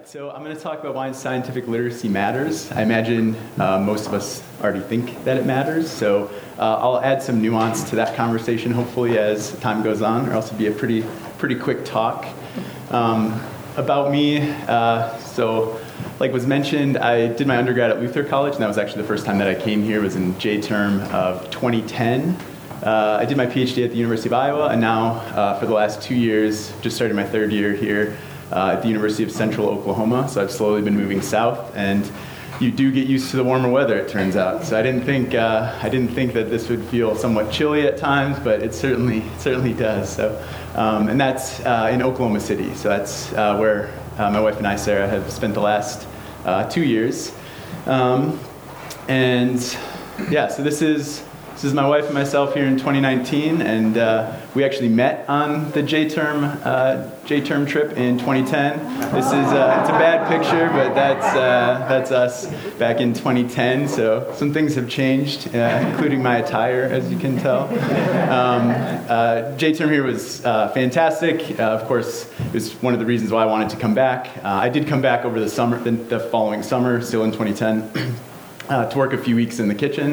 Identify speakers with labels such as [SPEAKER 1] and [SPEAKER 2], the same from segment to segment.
[SPEAKER 1] So I'm going to talk about why scientific literacy matters. I imagine most of us already think that it matters, so I'll add some nuance to that conversation hopefully as time goes on, or else it'll be a pretty quick talk. About me, so like was mentioned, I did my undergrad at Luther College, and that was actually the first time that I came here. It was in J-term of 2010. I did my PhD at the University of Iowa, and now for the last 2 years, just started my third year here at the University of Central Oklahoma. So I've slowly been moving south, and you do get used to the warmer weather, it turns out. So I didn't think that this would feel somewhat chilly at times, but it certainly does. So, and that's in Oklahoma City. So that's where my wife and I, Sarah, have spent the last 2 years. And yeah, so this is my wife and myself here in 2019, and we actually met on the J-term trip in 2010. This is it's a bad picture, but that's us back in 2010. So some things have changed, including my attire, as you can tell. J-term here was fantastic. Of course, it was one of the reasons why I wanted to come back. I did come back over the summer, the following summer, still in 2010, to work a few weeks in the kitchen.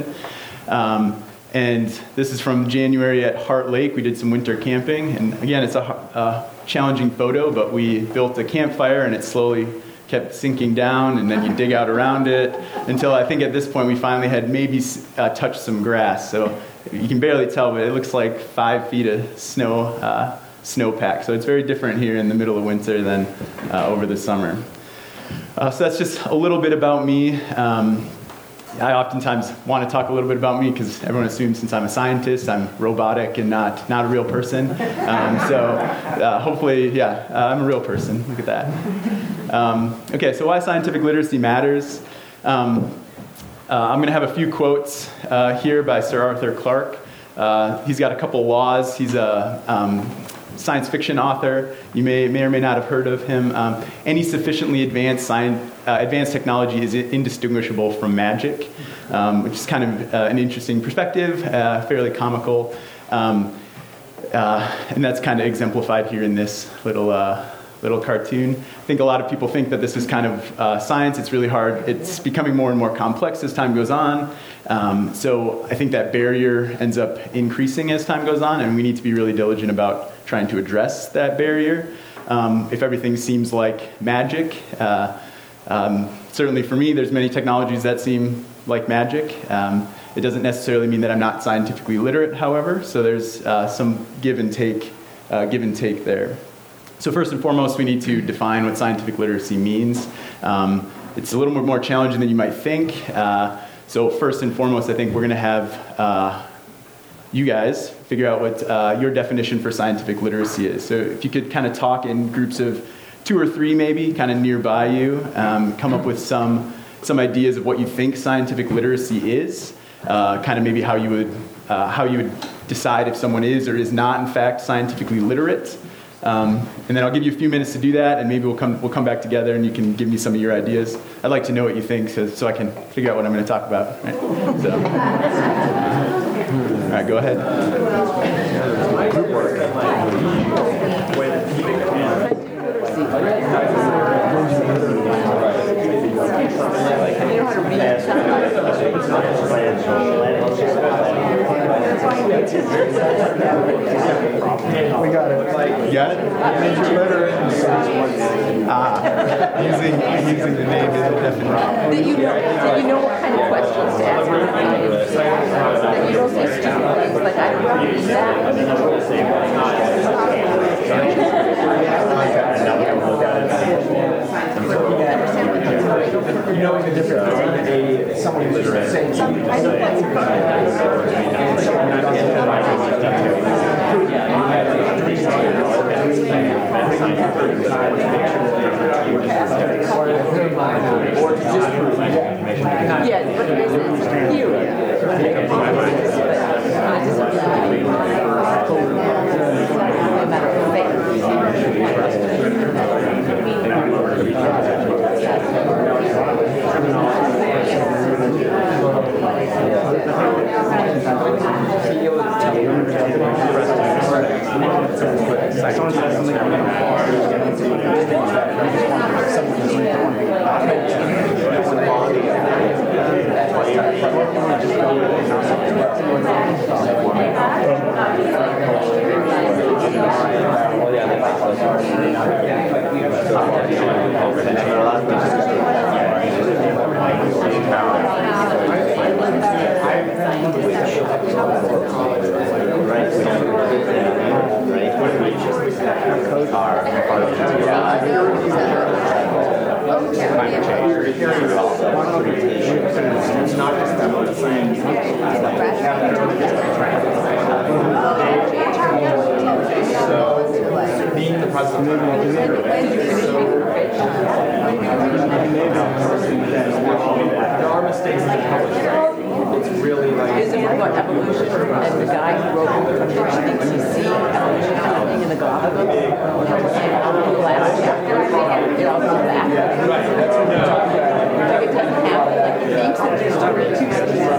[SPEAKER 1] And this is from January at Heart Lake. We did some winter camping. And again, it's a challenging photo, but we built a campfire and it slowly kept sinking down, and then you dig out around it until I think at this point we finally had maybe touched some grass. So you can barely tell, but it looks like 5 feet of snowpack. So it's very different here in the middle of winter than over the summer. So that's just a little bit about me. I oftentimes want to talk a little bit about me because everyone assumes since I'm a scientist, I'm robotic and not a real person. Hopefully, yeah, I'm a real person. Look at that. Okay, so why scientific literacy matters. I'm going to have a few quotes here by Sir Arthur Clarke. He's got a couple laws. He's a science fiction author. You may or may not have heard of him. Any sufficiently advanced technology is indistinguishable from magic, which is kind of an interesting perspective, fairly comical. And that's kind of exemplified here in this little cartoon. I think a lot of people think that this is kind of science. It's really hard. It's becoming more and more complex as time goes on. So I think that barrier ends up increasing as time goes on, and we need to be really diligent about trying to address that barrier. If everything seems like magic, certainly for me, there's many technologies that seem like magic. It doesn't necessarily mean that I'm not scientifically literate, however, so there's some give and take there. So first and foremost, we need to define what scientific literacy means. It's a little bit more challenging than you might think. So first and foremost, I think we're going to have you guys figure out what your definition for scientific literacy is. So if you could kind of talk in groups of 2 or 3 maybe, kind of nearby you, come up with some ideas of what you think scientific literacy is, kind of maybe how you would decide if someone is or is not in fact scientifically literate. And then I'll give you a few minutes to do that, and maybe we'll come back together and you can give me some of your ideas. I'd like to know what you think so I can figure out what I'm going to talk about. Right? So, all right, go ahead.
[SPEAKER 2] Group work. We got it.
[SPEAKER 1] You got it? Using the name is definitely.
[SPEAKER 3] Do you know what kind of questions to ask? That you don't say stupid things like, I don't know that.
[SPEAKER 2] You know the difference between someone who's just saying something and someone who
[SPEAKER 3] Yeah, but this is theory.
[SPEAKER 2] It's not just about science. So, being the process of there are mistakes in the published. It's really like.
[SPEAKER 3] Is it about evolution and the guy who wrote it thinks he's seeing evolution happening in the Galapagos? The last chapter, it all comes back. Like it doesn't happen, like he thinks that there's two species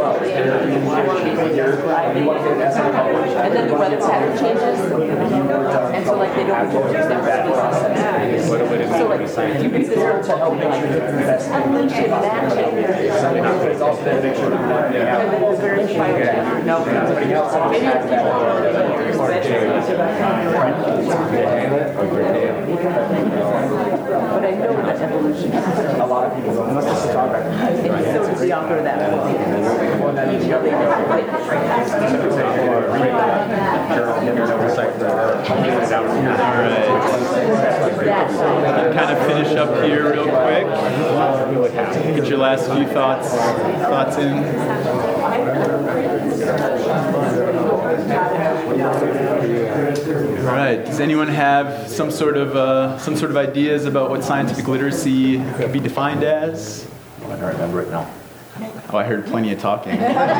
[SPEAKER 3] and then the weather pattern changes, and so like they don't introduce them species. So like you can figure out to help like evolution matching.
[SPEAKER 2] It's also to make sure that
[SPEAKER 3] No, maybe it's but I know that evolution.
[SPEAKER 2] a lot of people don't. Unless it's a dog record.
[SPEAKER 3] And so does the author of that book. Each of the
[SPEAKER 1] Kind of finish up here real quick. Get your last few thoughts in. All right. Does anyone have some sort of ideas about what scientific literacy could be defined as?
[SPEAKER 2] I don't remember it now.
[SPEAKER 1] Oh, I heard plenty of talking.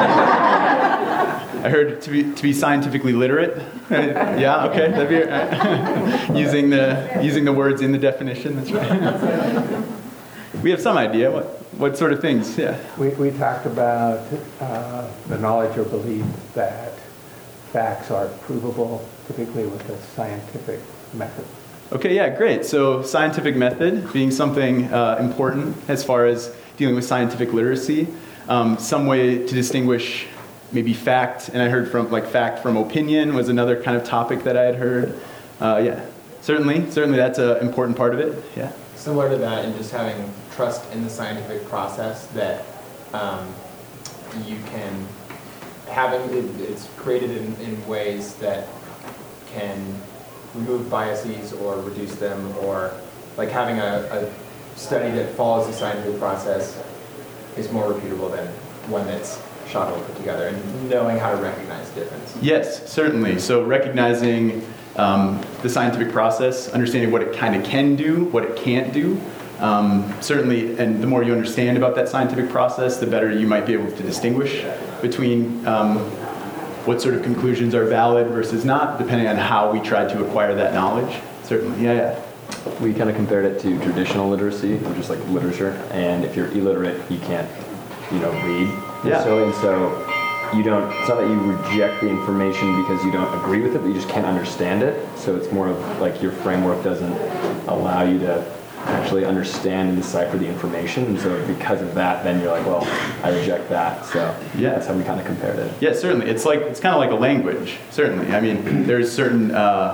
[SPEAKER 1] I heard to be scientifically literate. Yeah, okay, that'd be using the words in the definition. That's right. We have some idea what sort of things. Yeah.
[SPEAKER 4] We talked about the knowledge or belief that facts are provable, typically with a scientific method.
[SPEAKER 1] Okay, yeah, great. So scientific method being something important as far as dealing with scientific literacy. Some way to distinguish maybe fact, and I heard fact from opinion was another kind of topic that I had heard. Yeah, certainly that's an important part of it. Yeah.
[SPEAKER 5] Similar to that, and just having trust in the scientific process that you can it's created in ways that can remove biases or reduce them, or like having a study that follows the scientific process is more reputable than one that's shoddily put together, and knowing how to recognize the difference.
[SPEAKER 1] Yes, certainly. So recognizing the scientific process, understanding what it kind of can do, what it can't do. Certainly, and the more you understand about that scientific process, the better you might be able to distinguish between what sort of conclusions are valid versus not, depending on how we try to acquire that knowledge. Certainly, yeah.
[SPEAKER 6] We kind of compared it to traditional literacy, which is like literature, and if you're illiterate, you can't, read necessarily, and so you don't, it's not that you reject the information because you don't agree with it, but you just can't understand it. So it's more of like your framework doesn't allow you to actually understand and decipher the information, and so because of that, then you're like, well, I reject that. So yeah, that's how we kind of compared it.
[SPEAKER 1] Yeah, certainly. It's kind of like a language. Certainly. I mean, there's certain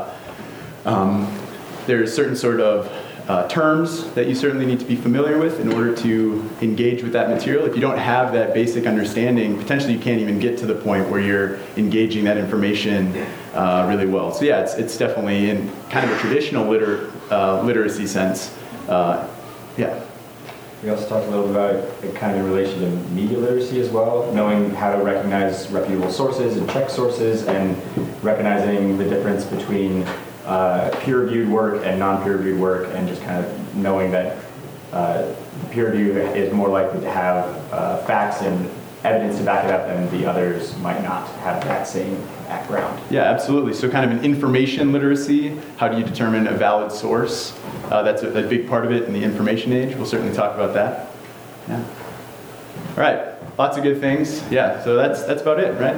[SPEAKER 1] sort of terms that you certainly need to be familiar with in order to engage with that material. If you don't have that basic understanding, potentially you can't even get to the point where you're engaging that information really well. So yeah, it's definitely in kind of a traditional literacy sense. Yeah.
[SPEAKER 7] We also talked a little about it kind of in relation to media literacy as well, knowing how to recognize reputable sources and check sources, and recognizing the difference between peer-reviewed work and non-peer-reviewed work, and just kind of knowing that peer review is more likely to have facts and evidence to back it up, and the others might not have that same background.
[SPEAKER 1] Yeah, absolutely. So kind of an information literacy. How do you determine a valid source? That's a big part of it in the information age. We'll certainly talk about that. Yeah. All right. Lots of good things. Yeah. So that's about it, right?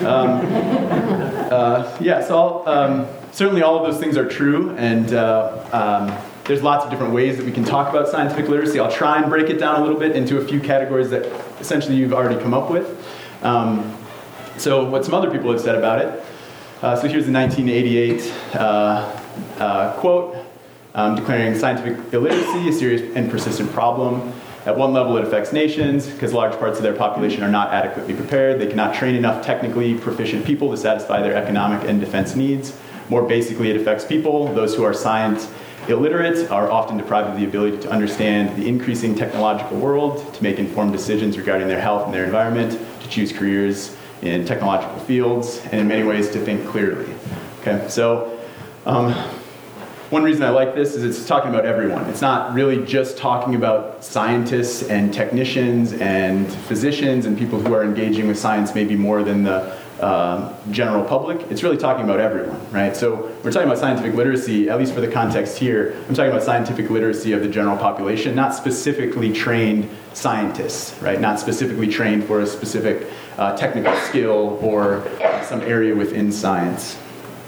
[SPEAKER 1] Yeah. So certainly all of those things are true, and there's lots of different ways that we can talk about scientific literacy. I'll try and break it down a little bit into a few categories that essentially you've already come up with. So what some other people have said about it. So here's the 1988 quote, declaring scientific illiteracy a serious and persistent problem. At one level, it affects nations because large parts of their population are not adequately prepared. They cannot train enough technically proficient people to satisfy their economic and defense needs. More basically, it affects people, those who are science Illiterate are often deprived of the ability to understand the increasing technological world, to make informed decisions regarding their health and their environment, to choose careers in technological fields, and in many ways to think clearly. Okay, so one reason I like this is it's talking about everyone. It's not really just talking about scientists and technicians and physicians and people who are engaging with science maybe more than the general public. It's really talking about everyone, right? So we're talking about scientific literacy, at least for the context here. I'm talking about scientific literacy of the general population, not specifically trained scientists, right? Not specifically trained for a specific technical skill or some area within science.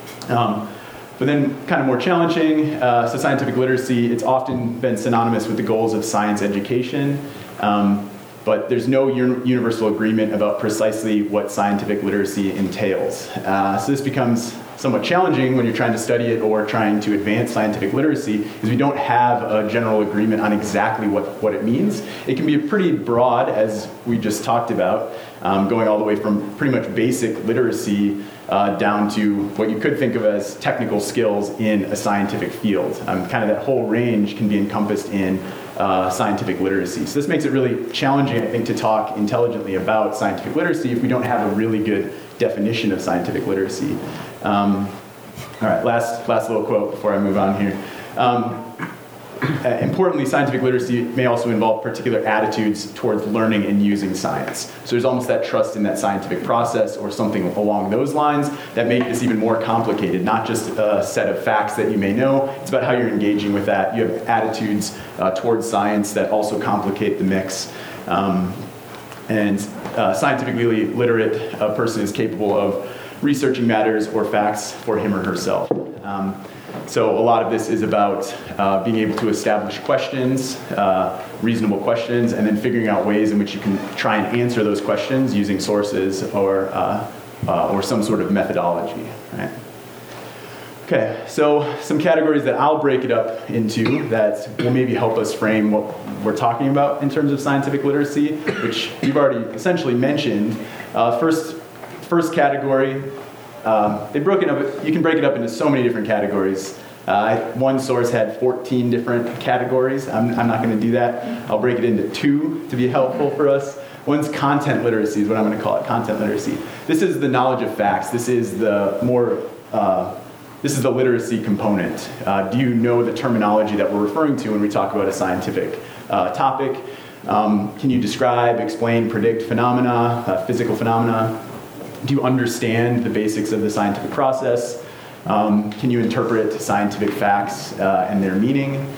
[SPEAKER 1] But then kind of more challenging, so scientific literacy, it's often been synonymous with the goals of science education, but there's no universal agreement about precisely what scientific literacy entails. So this becomes somewhat challenging when you're trying to study it or trying to advance scientific literacy, because we don't have a general agreement on exactly what it means. It can be pretty broad, as we just talked about, going all the way from pretty much basic literacy down to what you could think of as technical skills in a scientific field. Kind of that whole range can be encompassed in scientific literacy. So this makes it really challenging, I think, to talk intelligently about scientific literacy if we don't have a really good definition of scientific literacy. All right, last little quote before I move on here. Importantly, scientific literacy may also involve particular attitudes towards learning and using science. So there's almost that trust in that scientific process or something along those lines that make this even more complicated, not just a set of facts that you may know. It's about how you're engaging with that. You have attitudes towards science that also complicate the mix. And scientifically literate a person is capable of researching matters or facts for him or herself. So a lot of this is about being able to establish questions, reasonable questions, and then figuring out ways in which you can try and answer those questions using sources or some sort of methodology. Right? Okay, so some categories that I'll break it up into that will maybe help us frame what we're talking about in terms of scientific literacy, which you've already essentially mentioned. First category, they broke it up. You can break it up into so many different categories. One source had 14 different categories. I'm not going to do that. I'll break it into 2 to be helpful for us. One's content literacy is what I'm going to call it, content literacy. This is the knowledge of facts. This is the literacy component. Do you know the terminology that we're referring to when we talk about a scientific topic? Can you describe, explain, predict phenomena, physical phenomena? Do you understand the basics of the scientific process? Can you interpret scientific facts and their meaning?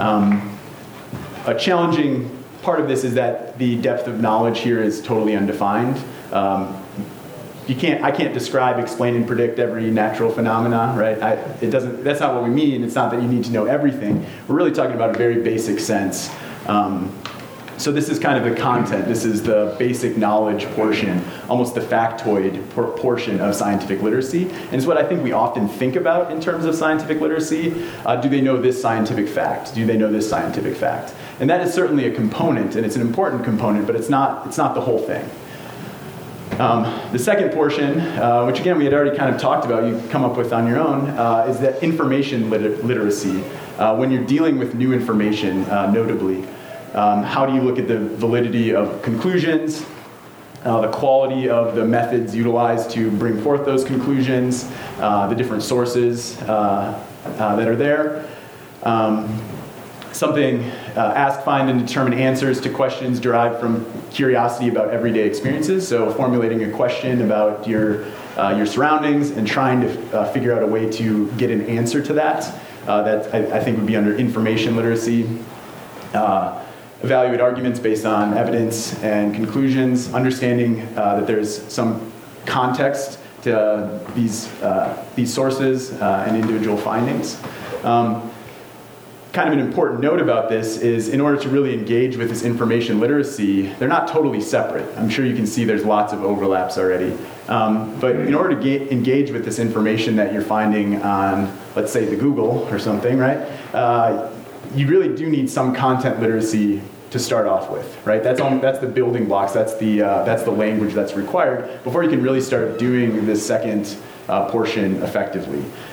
[SPEAKER 1] A challenging part of this is that the depth of knowledge here is totally undefined. I can't describe, explain, and predict every natural phenomena, right? That's not what we mean. It's not that you need to know everything. We're really talking about a very basic sense. So this is kind of the content. This is the basic knowledge portion, almost the factoid portion of scientific literacy. And it's what I think we often think about in terms of scientific literacy. Do they know this scientific fact? Do they know this scientific fact? And that is certainly a component, and it's an important component, but it's not the whole thing. The second portion, which again we had already kind of talked about, you come up with on your own, is that information literacy. When you're dealing with new information, notably, how do you look at the validity of conclusions, the quality of the methods utilized to bring forth those conclusions, the different sources that are there. Ask, find, and determine answers to questions derived from curiosity about everyday experiences. So formulating a question about your surroundings and trying to figure out a way to get an answer to that. That I think would be under information literacy. Evaluate arguments based on evidence and conclusions, understanding that there's some context to these sources and individual findings. Kind of an important note about this is in order to really engage with this information literacy, they're not totally separate. I'm sure you can see there's lots of overlaps already. But in order to engage with this information that you're finding on, let's say, the Google or something, right? You really do need some content literacy to start off with, right? That's the building blocks. That's the language that's required before you can really start doing this second portion effectively.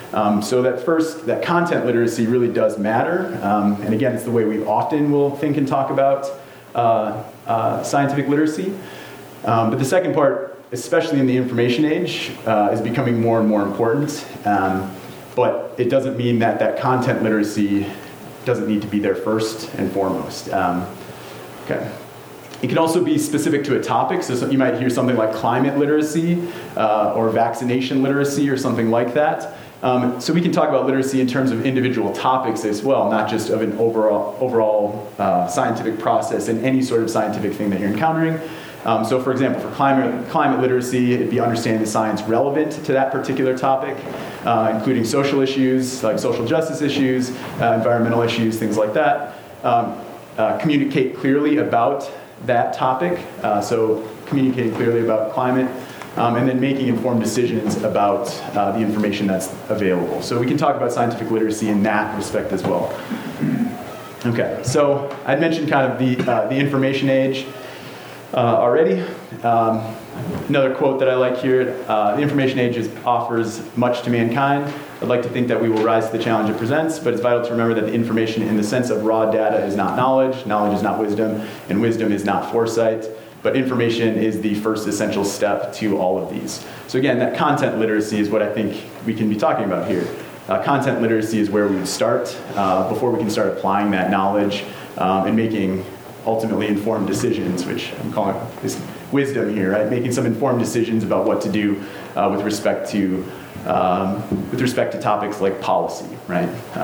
[SPEAKER 1] So that content literacy really does matter. And again, it's the way we often will think and talk about scientific literacy. But the second part, especially in the information age, is becoming more and more important. But it doesn't mean that content literacy doesn't need to be there first and foremost. Okay. It can also be specific to a topic, so you might hear something like climate literacy or vaccination literacy or something like that. So we can talk about literacy in terms of individual topics as well, not just of an overall scientific process and any sort of scientific thing that you're encountering. So for example, for climate literacy, it'd be understanding the science relevant to that particular topic, including social issues, like social justice issues, environmental issues, things like that. Communicate clearly about that topic, so communicating clearly about climate, and then making informed decisions about the information that's available. So we can talk about scientific literacy in that respect as well. Okay, so I'd mentioned kind of the information age already. Another quote that I like here, the information age offers much to mankind. I'd like to think that we will rise to the challenge it presents, but it's vital to remember that the information in the sense of raw data is not knowledge, knowledge is not wisdom, and wisdom is not foresight, but information is the first essential step to all of these. So again, that content literacy is what I think we can be talking about here. Content literacy is where we would start before we can start applying that knowledge and making ultimately informed decisions, which I'm calling this wisdom here, right? Making some informed decisions about what to do with respect to topics like policy, right?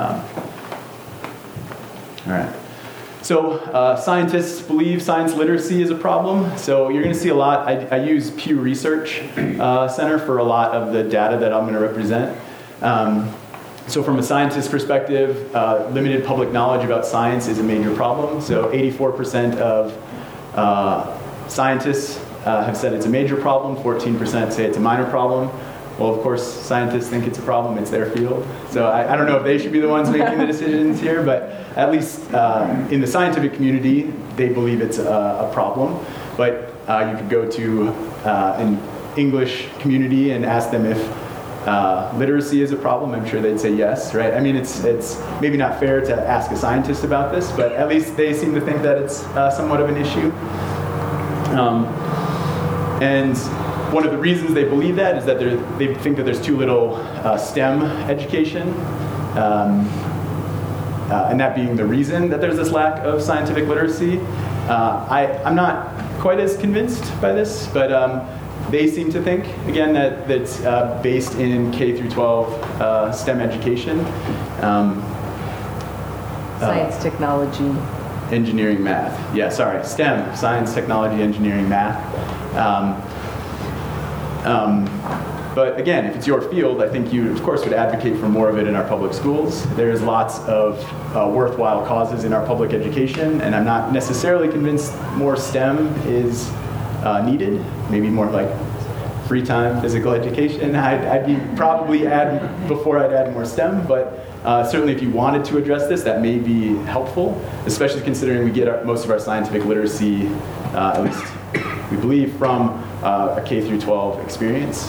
[SPEAKER 1] All right. So scientists believe science literacy is a problem. So you're going to see a lot. I use Pew Research Center for a lot of the data that I'm going to represent. So from a scientist perspective, limited public knowledge about science is a major problem. So 84% of scientists have said it's a major problem, 14% say it's a minor problem. Well, of course, scientists think it's a problem, it's their field. So I don't know if they should be the ones making the decisions here, but at least in the scientific community, they believe it's a problem. But you could go to an English community and ask them if literacy is a problem. I'm sure they'd say yes, right? I mean, it's maybe not fair to ask a scientist about this, but at least they seem to think that it's somewhat of an issue. And one of the reasons they believe that is that they think that there's too little STEM education, and that being the reason that there's this lack of scientific literacy. I'm not quite as convinced by this, but they seem to think, again, that that's based in K through 12 STEM education.
[SPEAKER 3] Science, technology.
[SPEAKER 1] Engineering, math. Yeah, sorry, STEM, science, technology, engineering, math. But again, if it's your field, I think you, of course, would advocate for more of it in our public schools. There's lots of worthwhile causes in our public education, and I'm not necessarily convinced more STEM is needed. Maybe more like free time, physical education. I'd probably add before I'd add more STEM, but certainly if you wanted to address this, that may be helpful, especially considering we get most of our scientific literacy, at least we believe, from a K through 12 experience.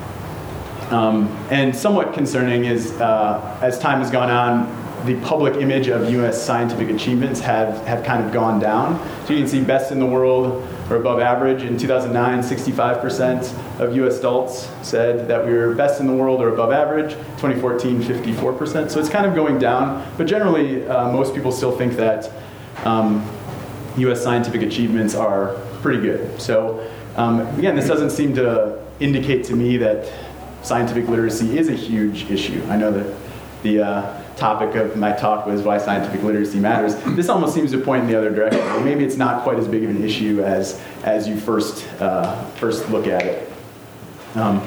[SPEAKER 1] And somewhat concerning is, as time has gone on, the public image of U.S. scientific achievements have kind of gone down. So you can see best in the world or above average. In 2009, 65% of U.S. adults said that we were best in the world or above average. 2014, 54%. So it's kind of going down. But generally, most people still think that U.S. scientific achievements are pretty good. So again, this doesn't seem to indicate to me that scientific literacy is a huge issue. I know that the topic of my talk was why scientific literacy matters. This almost seems to point in the other direction. Or maybe it's not quite as big of an issue as you first look at it. All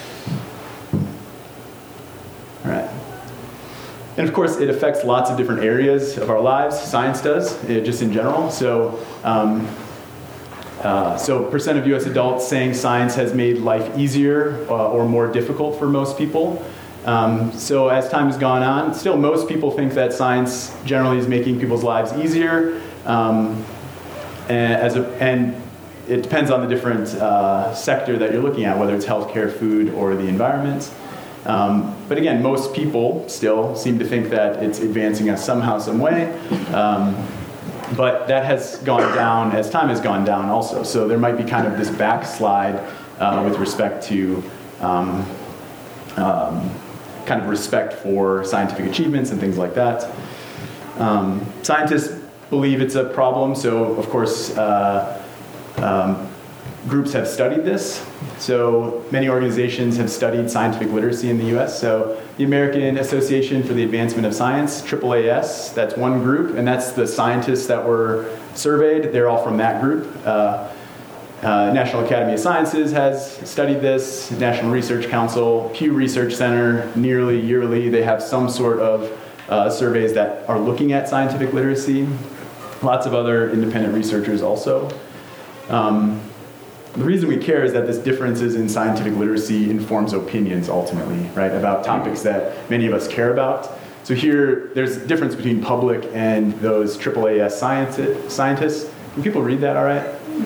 [SPEAKER 1] right. And of course, it affects lots of different areas of our lives. Science does, just in general. So percent of U.S. adults saying science has made life easier or more difficult for most people. So as time has gone on, still most people think that science generally is making people's lives easier. And it depends on the different sector that you're looking at, whether it's healthcare, food, or the environment. But again, most people still seem to think that it's advancing us somehow, some way. But that has gone down as time has gone down also. So there might be kind of this backslide with respect to kind of respect for scientific achievements and things like that. Scientists believe it's a problem, so of course groups have studied this. So many organizations have studied scientific literacy in the US. So the American Association for the Advancement of Science, AAAS, that's one group, and that's the scientists that were surveyed. They're all from that group. National Academy of Sciences has studied this, National Research Council, Pew Research Center, nearly yearly, they have some sort of surveys that are looking at scientific literacy. Lots of other independent researchers also. The reason we care is that this differences in scientific literacy informs opinions ultimately, right, about topics that many of us care about. So here, there's a difference between public and those AAAS scientists. Can people read that all right?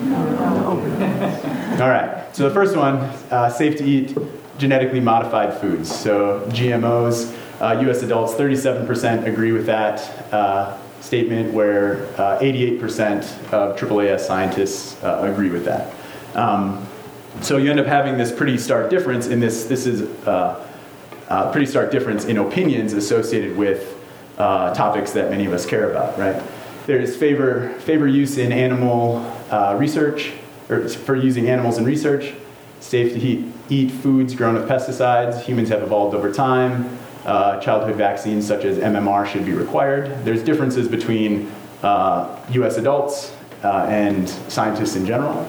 [SPEAKER 1] All right, so the first one, safe to eat genetically modified foods. So GMOs, US adults, 37% agree with that statement, where 88% of AAAS scientists agree with that. So you end up having this pretty stark difference in this is a pretty stark difference in opinions associated with topics that many of us care about, right? There's favor use in animal research, or for using animals in research, safe to eat foods grown with pesticides, humans have evolved over time, childhood vaccines such as MMR should be required. There's differences between US adults and scientists in general.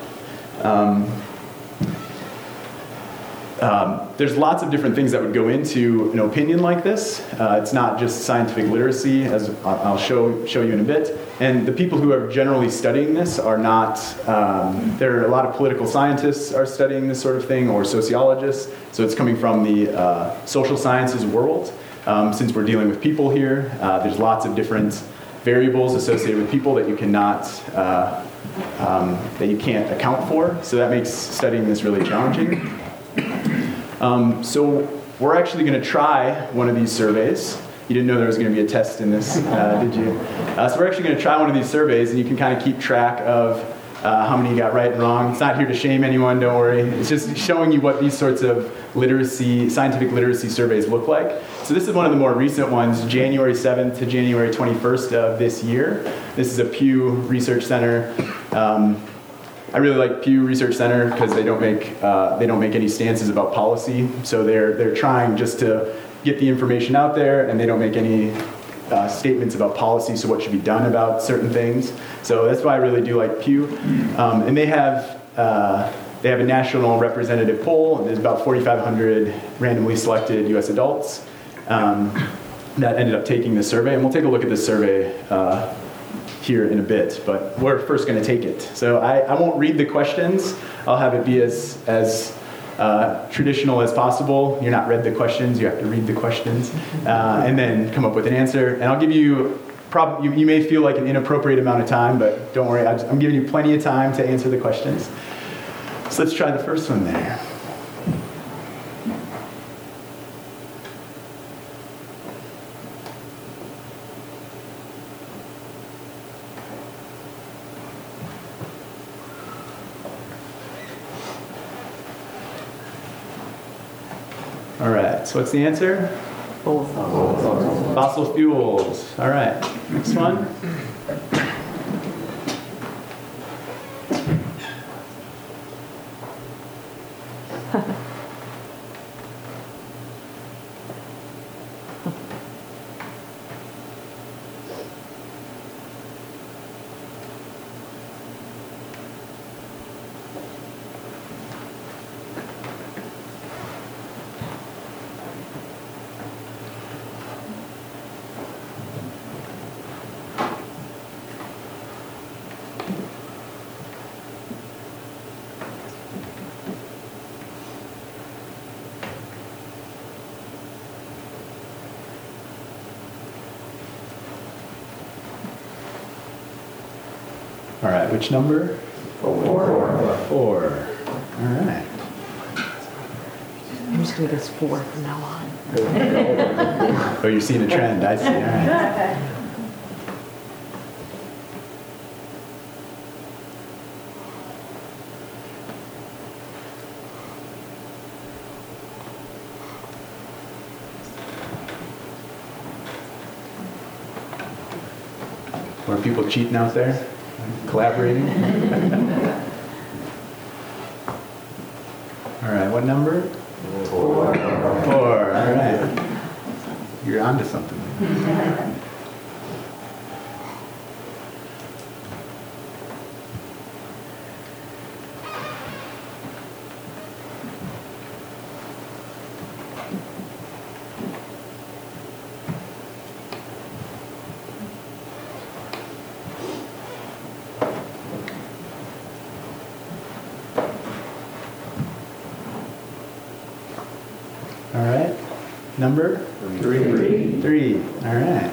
[SPEAKER 1] There's lots of different things that would go into an opinion like this. It's not just scientific literacy, as I'll show you in a bit. And the people who are generally studying this are not, there are a lot of political scientists are studying this sort of thing, or sociologists. So it's coming from the social sciences world. Since we're dealing with people here, there's lots of different variables associated with people that you cannot, that you can't account for. So that makes studying this really challenging. So we're actually going to try one of these surveys. You didn't know there was going to be a test in this, did you? So we're actually going to try one of these surveys, and you can kind of keep track of how many you got right and wrong. It's not here to shame anyone, don't worry. It's just showing you what these sorts of scientific literacy surveys look like. So this is one of the more recent ones, January 7th to January 21st of this year. This is a Pew Research Center. I really like Pew Research Center because they don't make any stances about policy. So they're trying just to get the information out there, and they don't make any statements about policy, so what should be done about certain things. So that's why I really do like Pew. And they have a national representative poll. There's about 4,500 randomly selected US adults that ended up taking this survey. And we'll take a look at this survey here in a bit, but we're first going to take it. So I won't read the questions. I'll have it be as traditional as possible. You're not read the questions, you have to read the questions, and then come up with an answer. And I'll give you, you may feel like an inappropriate amount of time, but don't worry, I'm giving you plenty of time to answer the questions. So let's try the first one there. All right, so what's the answer? Fossil fuels. All right, next one. All right, which number? 4. All right.
[SPEAKER 3] Usually there's 4 from now on.
[SPEAKER 1] Oh, you're seeing a trend. I see. All right. Are people cheating out there? Collaborating? All right, what number? 4. 4, all right. You're onto something. All right. Number? 3. 3. All right.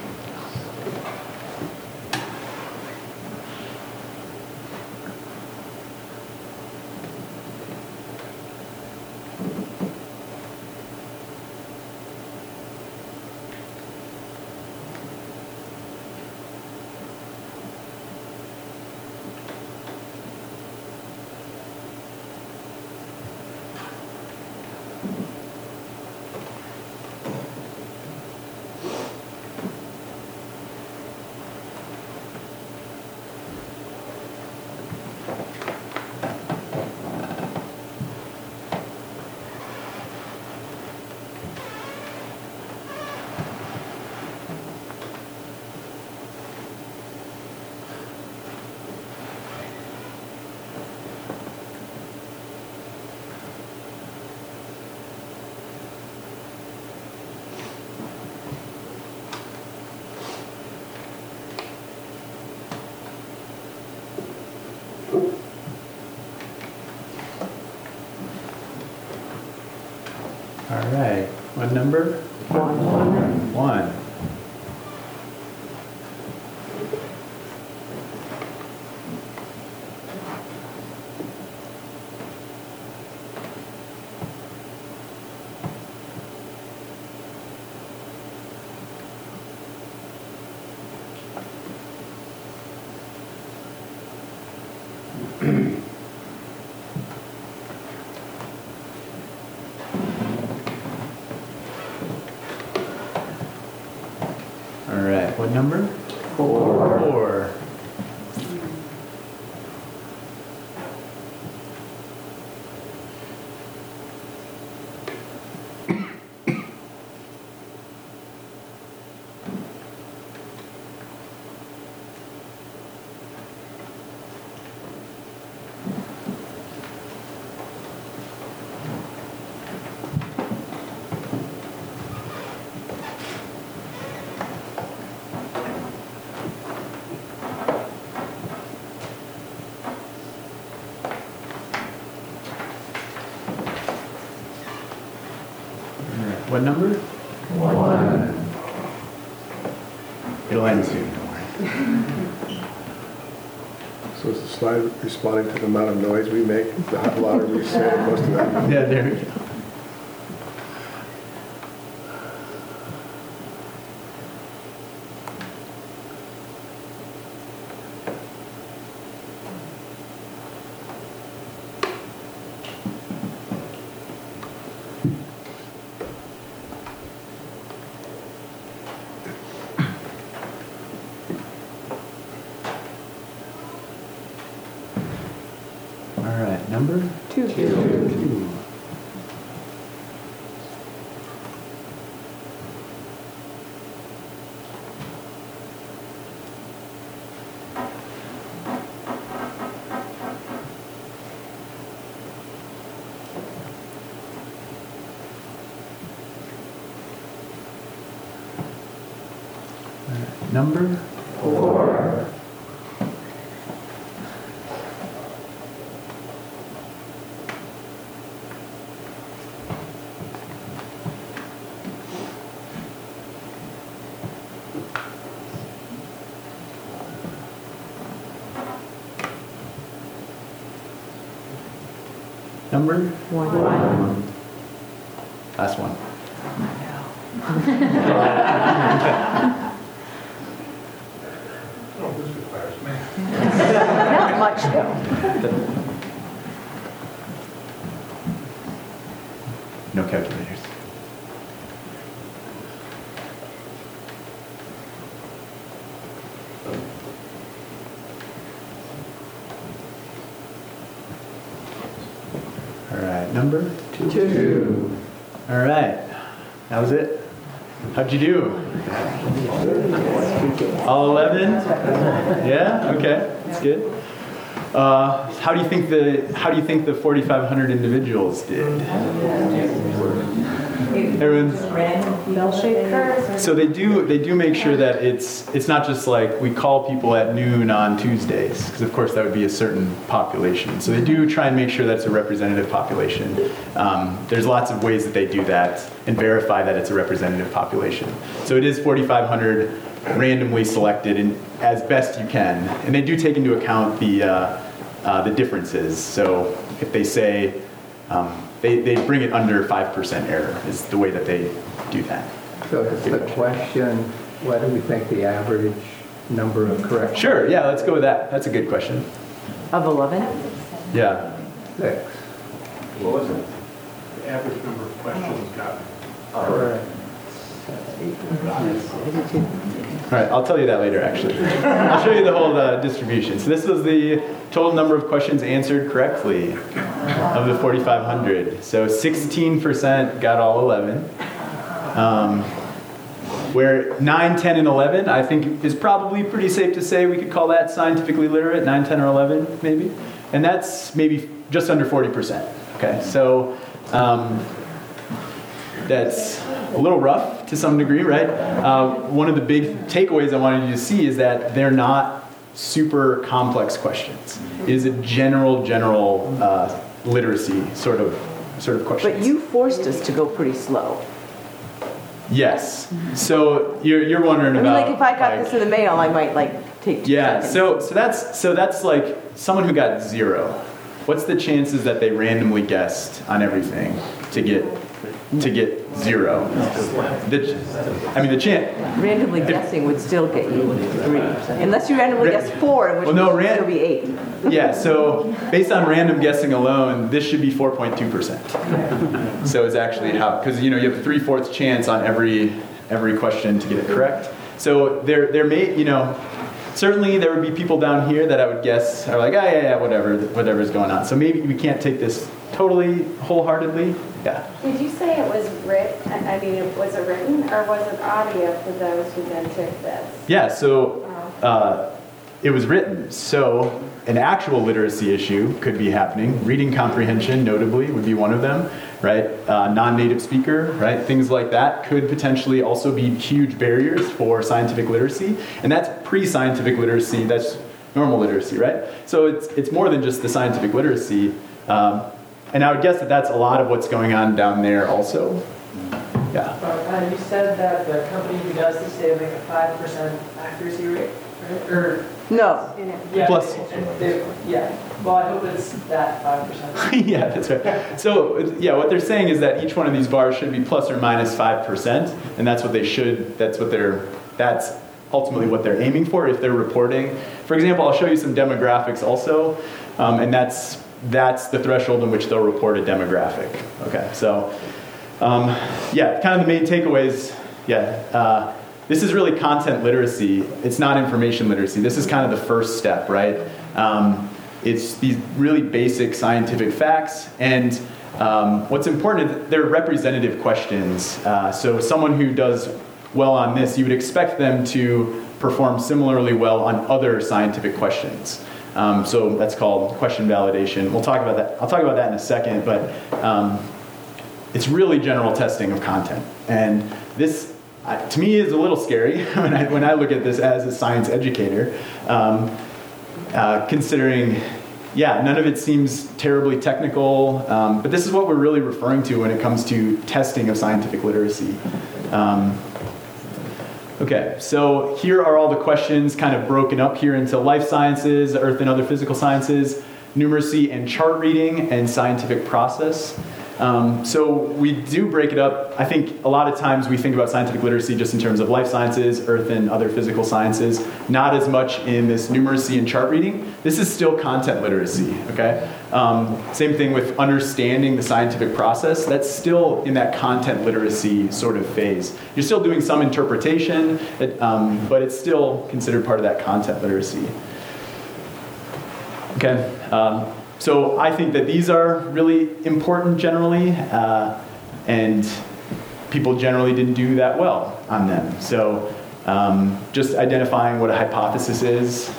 [SPEAKER 1] All right. What number? 1. 1. All right. What number? 4. 4. What number? 1. It'll end soon, don't worry.
[SPEAKER 8] So is the slide responding to the amount of noise we make? The louder we say, most of that.
[SPEAKER 1] Yeah, there we go. All right, number?
[SPEAKER 3] 2.
[SPEAKER 1] 2. Number? 4. Number?
[SPEAKER 3] 1.
[SPEAKER 1] Last one.
[SPEAKER 3] Not much though.
[SPEAKER 1] No calculators. All right, number two. All right, that was it. How'd you do? All 11? Yeah. Okay, that's good. How do you think the 4,500 individuals did? Everyone's.
[SPEAKER 3] Bell-shaped curves.
[SPEAKER 1] So they do make sure that it's not just like we call people at noon on Tuesdays, because of course that would be a certain population. So they do try and make sure that it's a representative population. There's lots of ways that they do that and verify that it's a representative population. So it is 4,500 randomly selected and as best you can, and they do take into account the differences. So if they say they bring it under 5% error is the way that they do that.
[SPEAKER 4] So is the question, what do we think the average number of corrections?
[SPEAKER 1] Sure, yeah, let's go with that. That's a good question.
[SPEAKER 3] Of 11?
[SPEAKER 1] Yeah.
[SPEAKER 4] 6.
[SPEAKER 8] What was it? The average number of questions gotten.
[SPEAKER 4] Correct.
[SPEAKER 1] All right, I'll tell you that later, actually. I'll show you the whole distribution. So this was the total number of questions answered correctly of the 4,500. So 16% got all 11. Where 9, 10, and 11, I think is probably pretty safe to say we could call that scientifically literate, 9, 10, or 11, maybe. And that's maybe just under 40%. Okay, so that's a little rough to some degree, right? One of the big takeaways I wanted you to see is that they're not super complex questions. It is a general literacy sort of questions.
[SPEAKER 3] But you forced us to go pretty slow.
[SPEAKER 1] Yes. So you're wondering
[SPEAKER 3] I mean,
[SPEAKER 1] about
[SPEAKER 3] like if I got this in the mail, I might take 2
[SPEAKER 1] yeah.
[SPEAKER 3] seconds.
[SPEAKER 1] So that's like someone who got 0. What's the chances that they randomly guessed on everything to get 0? The chance.
[SPEAKER 3] Randomly guessing would still get you 3. Unless you randomly guess 4, in which
[SPEAKER 1] Well, no,
[SPEAKER 3] would still be 8.
[SPEAKER 1] Yeah, so based on random guessing alone, this should be 4.2%. So it's actually how, because you have a 3/4 chance on every question to get it correct. So there may, certainly there would be people down here that I would guess are like, whatever's going on. So maybe we can't take this totally wholeheartedly. Yeah.
[SPEAKER 9] Did you say it was written? Was it written or was it audio for those who then took this?
[SPEAKER 1] Yeah. So it was written. So an actual literacy issue could be happening. Reading comprehension, notably, would be one of them, right? Non-native speaker, right? Things like that could potentially also be huge barriers for scientific literacy. And that's pre-scientific literacy. That's normal literacy, right? So it's more than just the scientific literacy. And I would guess that that's a lot of what's going on down there also. Yeah.
[SPEAKER 10] You said that the company who does this, they make a 5% accuracy rate, right? Or
[SPEAKER 3] No.
[SPEAKER 10] yeah,
[SPEAKER 1] Plus.
[SPEAKER 10] yeah. Well, I hope it's that 5%.
[SPEAKER 1] Yeah, that's right. So yeah, what they're saying is that each one of these bars should be plus or minus 5%, and that's ultimately what they're aiming for if they're reporting. For example, I'll show you some demographics also, and that's the threshold in which they'll report a demographic. Okay, so kind of the main takeaways. This is really content literacy. It's not information literacy. This is kind of the first step, right? It's these really basic scientific facts, and what's important is they're representative questions. So someone who does well on this, you would expect them to perform similarly well on other scientific questions. So that's called question validation. We'll talk about that. I'll talk about that in a second, but it's really general testing of content. And this, to me, is a little scary when I look at this as a science educator, considering, none of it seems terribly technical, but this is what we're really referring to when it comes to testing of scientific literacy. Okay, so here are all the questions kind of broken up here into life sciences, earth and other physical sciences, numeracy and chart reading, and scientific process. So we do break it up. I think a lot of times we think about scientific literacy just in terms of life sciences, earth and other physical sciences, not as much in this numeracy and chart reading. This is still content literacy, okay? Same thing with understanding the scientific process. That's still in that content literacy sort of phase. You're still doing some interpretation, but it's still considered part of that content literacy. Okay. So I think that these are really important generally, and people generally didn't do that well on them. So just identifying what a hypothesis is,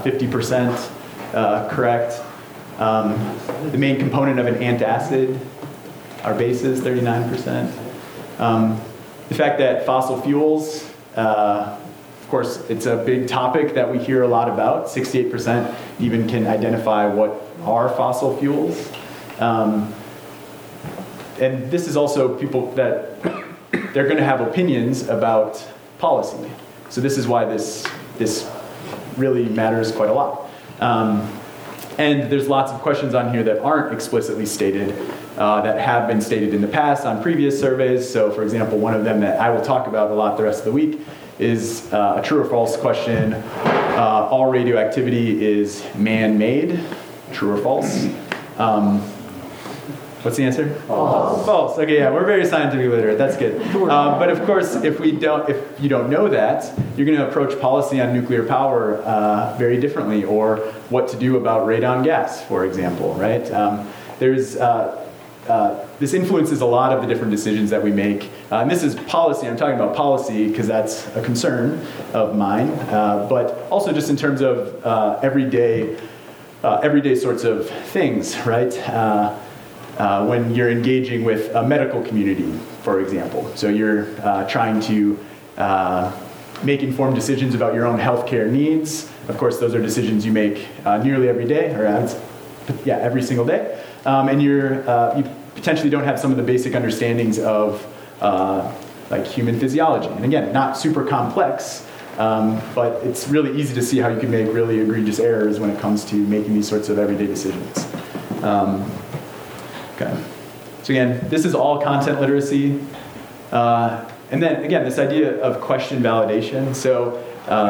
[SPEAKER 1] 50% correct. The main component of an antacid, our bases, 39%. The fact that fossil fuels, of course, it's a big topic that we hear a lot about. 68% even can identify what are fossil fuels. And this is also people that they're going to have opinions about policy. So this is why this really matters quite a lot. And there's lots of questions on here that aren't explicitly stated, that have been stated in the past on previous surveys. So for example, one of them that I will talk about a lot the rest of the week is a true or false question. All radioactivity is man-made. True or false? What's the answer? False. False. Okay, yeah, we're very scientifically literate. That's good. But of course, if you don't know that, you're going to approach policy on nuclear power very differently, or what to do about radon gas, for example. Right? This influences a lot of the different decisions that we make. And this is policy. I'm talking about policy because that's a concern of mine. But also just in terms of everyday sorts of things, right? When you're engaging with a medical community, for example. So you're trying to make informed decisions about your own healthcare needs. Of course, those are decisions you make nearly every day, or every single day. And you potentially don't have some of the basic understandings of like human physiology. And again, not super complex, but it's really easy to see how you can make really egregious errors when it comes to making these sorts of everyday decisions. Okay. So again, this is all content literacy. And then again, this idea of question validation. So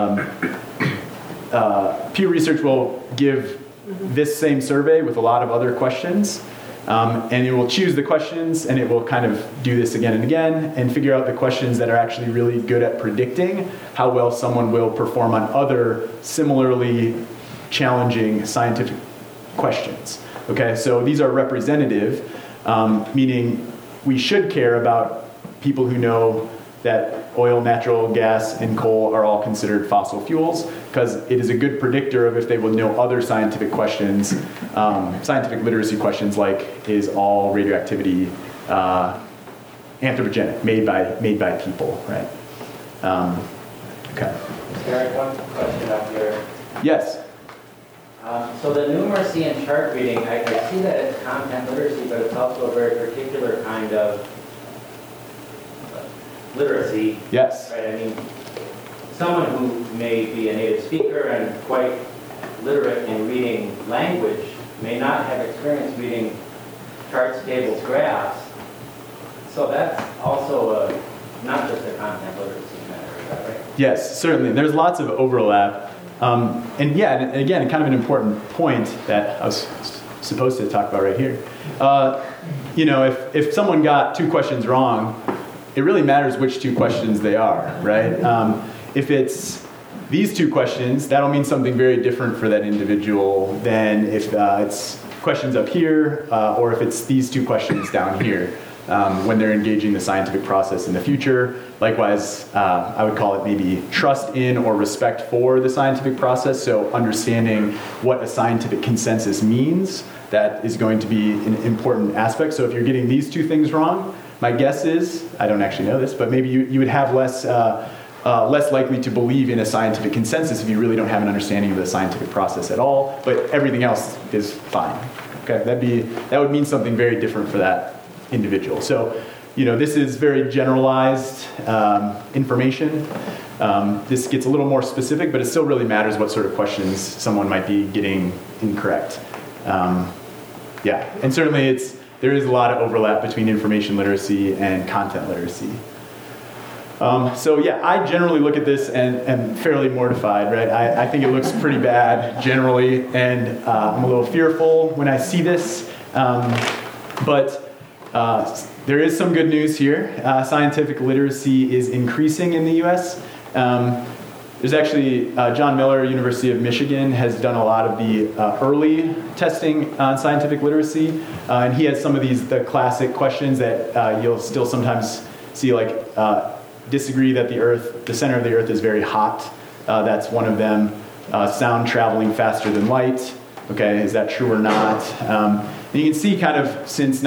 [SPEAKER 1] Pew Research will give this same survey with a lot of other questions. And it will choose the questions, and it will kind of do this again and again, and figure out the questions that are actually really good at predicting how well someone will perform on other similarly challenging scientific questions. Okay, so these are representative, meaning we should care about people who know that oil, natural gas, and coal are all considered fossil fuels, because it is a good predictor of if they will know other scientific questions, scientific literacy questions like, is all radioactivity anthropogenic, made by people, right? Okay.
[SPEAKER 11] Eric, one question up here.
[SPEAKER 1] Yes.
[SPEAKER 11] So the numeracy and chart reading, I see that it's content literacy, but it's also a very particular kind of literacy.
[SPEAKER 1] Yes.
[SPEAKER 11] Right? I mean, someone who may be a native speaker and quite literate in reading language may not have experience reading charts, tables, graphs. So that's also not just a content literacy matter, is that right?
[SPEAKER 1] Yes, certainly. There's lots of overlap. And again, kind of an important point that I was supposed to talk about right here. If someone got two questions wrong, it really matters which two questions they are, right? If it's these two questions, that'll mean something very different for that individual than if it's questions up here, or if it's these two questions down here, when they're engaging the scientific process in the future. Likewise, I would call it maybe trust in or respect for the scientific process. So understanding what a scientific consensus means, that is going to be an important aspect. So if you're getting these two things wrong, my guess is, I don't actually know this, but maybe you would have less likely to believe in a scientific consensus if you really don't have an understanding of the scientific process at all, but everything else is fine. Okay, that would mean something very different for that individual. So, this is very generalized information. This gets a little more specific, but it still really matters what sort of questions someone might be getting incorrect. And certainly there is a lot of overlap between information literacy and content literacy. So yeah, I generally look at this and am fairly mortified, right? I think it looks pretty bad generally, and I'm a little fearful when I see this. But there is some good news here. Scientific literacy is increasing in the US. There's actually, John Miller, University of Michigan, has done a lot of the early testing on scientific literacy. And he has some of the classic questions that you'll still sometimes see, like disagree that the center of the Earth is very hot. That's one of them. Sound traveling faster than light. Okay, is that true or not? And you can see kind of since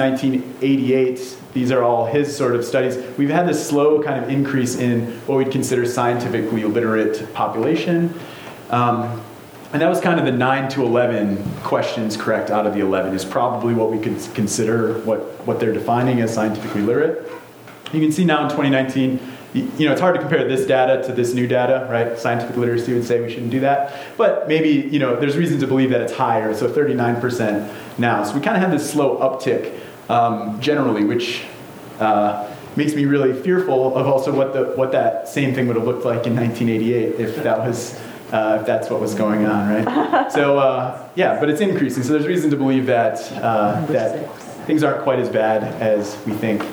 [SPEAKER 1] 1988, these are all his sort of studies. We've had this slow kind of increase in what we'd consider scientifically literate population. And that was kind of the 9 to 11 questions correct out of the 11 is probably what we could consider what they're defining as scientifically literate. You can see now in 2019, it's hard to compare this data to this new data, right? Scientific literacy would say we shouldn't do that. But maybe, there's reason to believe that it's higher, so 39% now. So we kind of have this slow uptick generally, which makes me really fearful of also what that same thing would have looked like in 1988 if that's what was going on, right? So but it's increasing. So there's reason to believe that things aren't quite as bad as we think.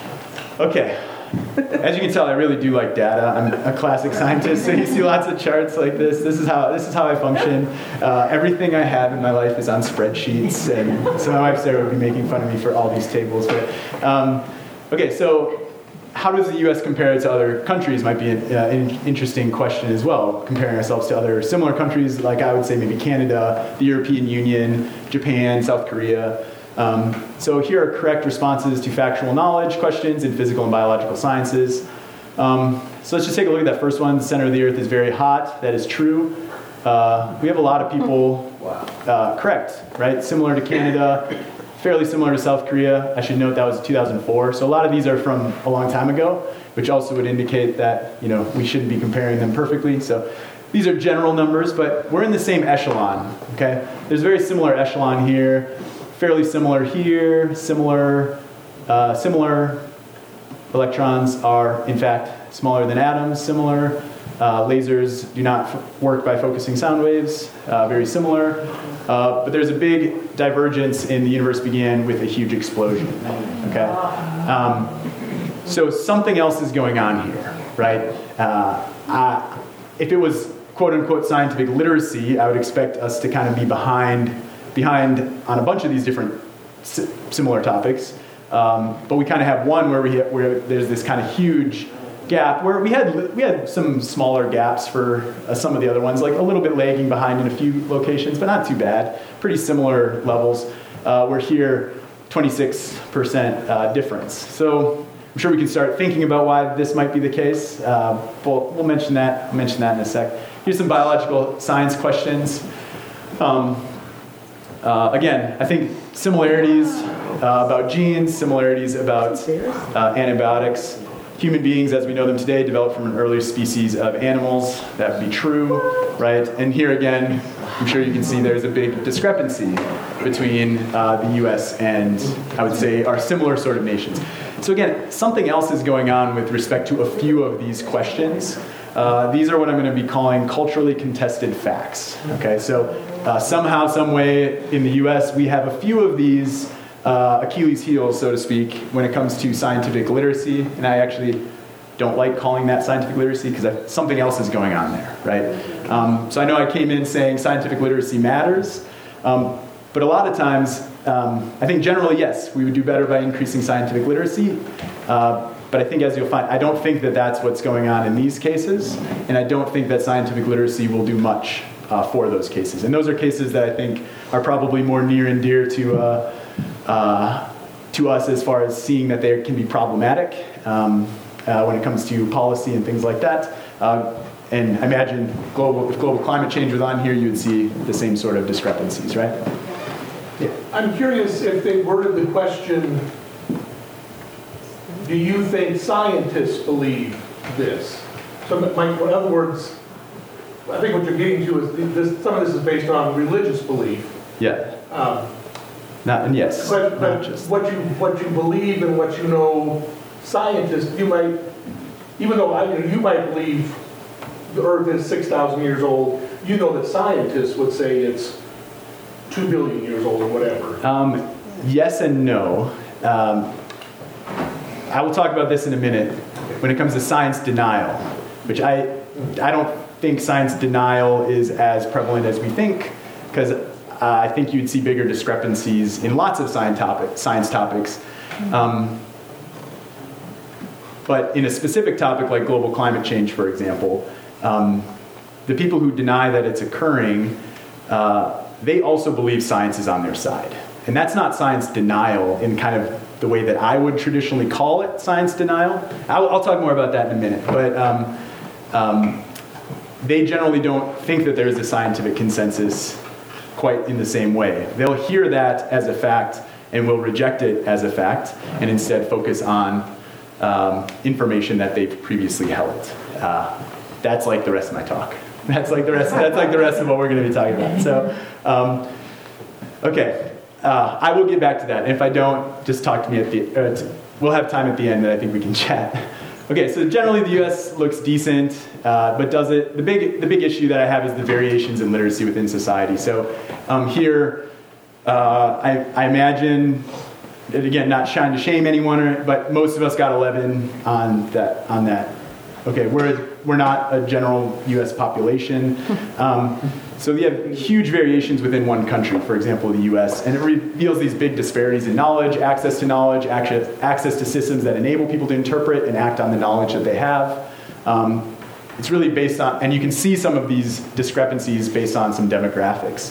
[SPEAKER 1] Okay. As you can tell, I really do like data. I'm a classic scientist, so you see lots of charts like this. This is how I function. Everything I have in my life is on spreadsheets, and so my wife Sarah would be making fun of me for all these tables. But okay, so how does the U.S. compare to other countries? Might be an interesting question as well. Comparing ourselves to other similar countries, like I would say maybe Canada, the European Union, Japan, South Korea. So here are correct responses to factual knowledge questions in physical and biological sciences. So let's just take a look at that first one. The center of the Earth is very hot. That is true. We have a lot of people correct, right? Similar to Canada, fairly similar to South Korea. I should note that was 2004. So a lot of these are from a long time ago, which also would indicate that we shouldn't be comparing them perfectly. So these are general numbers, but we're in the same echelon. Okay, there's a very similar echelon here. Fairly similar here, similar electrons are in fact smaller than atoms, similar. Lasers do not work by focusing sound waves, very similar. But there's a big divergence in the universe began with a huge explosion, okay? So something else is going on here, right? If it was quote unquote scientific literacy, I would expect us to kind of be behind on a bunch of these different similar topics, but we kind of have one where there's this kind of huge gap where we had some smaller gaps for some of the other ones, like a little bit lagging behind in a few locations, but not too bad. Pretty similar levels. We're here 26% difference. So I'm sure we can start thinking about why this might be the case. We'll mention that. I'll mention that in a sec. Here's some biological science questions. Again, I think similarities about genes, similarities about antibiotics. Human beings, as we know them today, developed from an earlier species of animals. That would be true, right? And here again, I'm sure you can see there's a big discrepancy between the US and, I would say, our similar sort of nations. So again, something else is going on with respect to a few of these questions. These are what I'm going to be calling culturally contested facts. Okay, so somehow, some way in the US, we have a few of these Achilles heels, so to speak, when it comes to scientific literacy. And I actually don't like calling that scientific literacy because something else is going on there, right? So I know I came in saying scientific literacy matters, but a lot of times, I think generally, yes, we would do better by increasing scientific literacy. But I think, as you'll find, I don't think that that's what's going on in these cases, and I don't think that scientific literacy will do much for those cases. And those are cases that I think are probably more near and dear to us as far as seeing that they can be problematic when it comes to policy and things like that. And I imagine if global climate change was on here, you would see the same sort of discrepancies, right?
[SPEAKER 2] Yeah. I'm curious if they worded the question, do you think scientists believe this? So, in other words, I think what you're getting to is some of this is based on religious belief.
[SPEAKER 1] Yeah. and yes.
[SPEAKER 12] But
[SPEAKER 1] not just.
[SPEAKER 12] what you believe and what you know, scientists, you might, even though you might believe the Earth is 6,000 years old, you know that scientists would say it's 2 billion years old or whatever.
[SPEAKER 1] Yes and no. I will talk about this in a minute when it comes to science denial, which I don't think science denial is as prevalent as we think, because I think you'd see bigger discrepancies in lots of science topics. But in a specific topic like global climate change, for example, the people who deny that it's occurring, they also believe science is on their side. And that's not science denial in kind of the way that I would traditionally call it science denial. I'll talk more about that in a minute. But they generally don't think that there is a scientific consensus quite in the same way. They'll hear that as a fact and will reject it as a fact and instead focus on information that they've previously held. That's like the rest of my talk. That's like the rest of what we're going to be talking about. So, okay. I will get back to that. And if I don't, just talk to me we'll have time at the end that I think we can chat. Okay, so generally the U.S. looks decent, but does it? The big issue that I have is the variations in literacy within society. So here, I imagine, and again, not trying to shame anyone, but most of us got 11 on that. Okay, we're not a general U.S. population. So we have huge variations within one country, for example, the U.S., and it reveals these big disparities in knowledge, access to systems that enable people to interpret and act on the knowledge that they have. It's really based on, and you can see some of these discrepancies based on some demographics.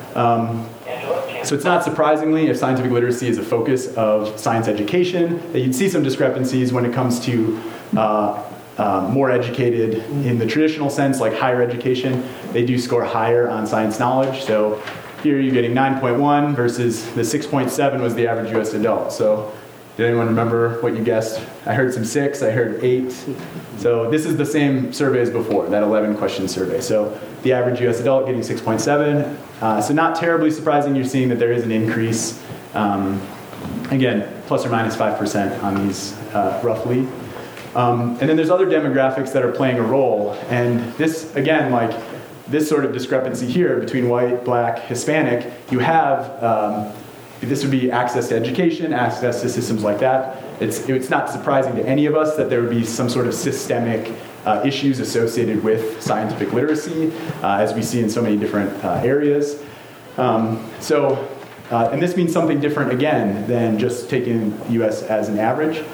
[SPEAKER 1] So it's not surprisingly, if scientific literacy is a focus of science education, that you'd see some discrepancies when it comes to more educated in the traditional sense, like higher education. They do score higher on science knowledge. So here you're getting 9.1 versus the 6.7 was the average US adult. So did anyone remember what you guessed? I heard some 6, I heard 8. So this is the same survey as before, that 11 question survey. So the average US adult getting 6.7. So not terribly surprising, you're seeing that there is an increase. Again, plus or minus 5% on these roughly. And then there's other demographics that are playing a role. And this, again, like this sort of discrepancy here between white, black, Hispanic, you have, this would be access to education, access to systems like that. It's not surprising to any of us that there would be some sort of systemic issues associated with scientific literacy, as we see in so many different areas. And this means something different, again, than just taking the US as an average.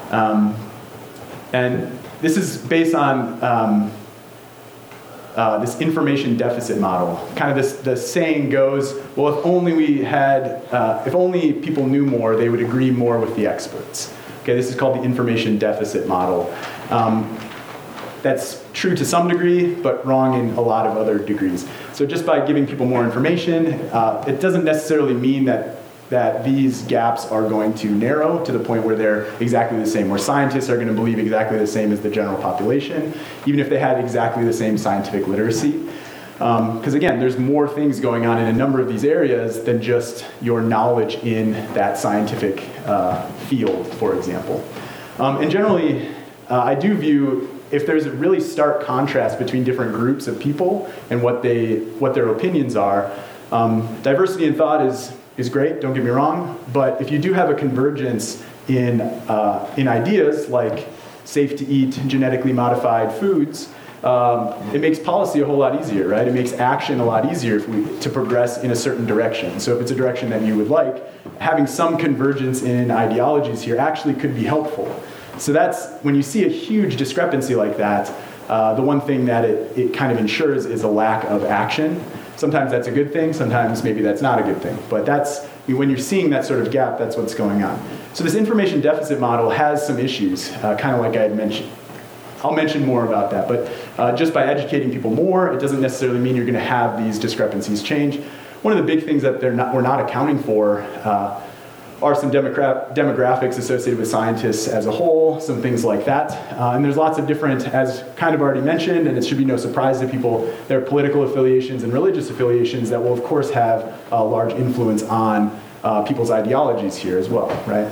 [SPEAKER 1] And this is based on this information deficit model. Kind of the saying goes, well, if only people knew more, they would agree more with the experts. Okay, this is called the information deficit model. That's true to some degree, but wrong in a lot of other degrees. So just by giving people more information, it doesn't necessarily mean that these gaps are going to narrow to the point where they're exactly the same, where scientists are going to believe exactly the same as the general population, even if they had exactly the same scientific literacy. Because again, there's more things going on in a number of these areas than just your knowledge in that scientific field, for example. And generally, I do view, if there's a really stark contrast between different groups of people and what their opinions are, diversity in thought is great, don't get me wrong, but if you do have a convergence in ideas like safe to eat genetically modified foods, it makes policy a whole lot easier, right? It makes action a lot easier to progress in a certain direction. So if it's a direction that you would like, having some convergence in ideologies here actually could be helpful. So that's, when you see a huge discrepancy like that, the one thing that it kind of ensures is a lack of action. Sometimes that's a good thing, sometimes maybe that's not a good thing. But when you're seeing that sort of gap, that's what's going on. So this information deficit model has some issues, kind of like I had mentioned. I'll mention more about that, but just by educating people more, it doesn't necessarily mean you're going to have these discrepancies change. One of the big things that we're not accounting for are some demographics associated with scientists as a whole, some things like that. And there's lots of different, as kind of already mentioned, and it should be no surprise to people, there are political affiliations and religious affiliations that will of course have a large influence on people's ideologies here as well, right?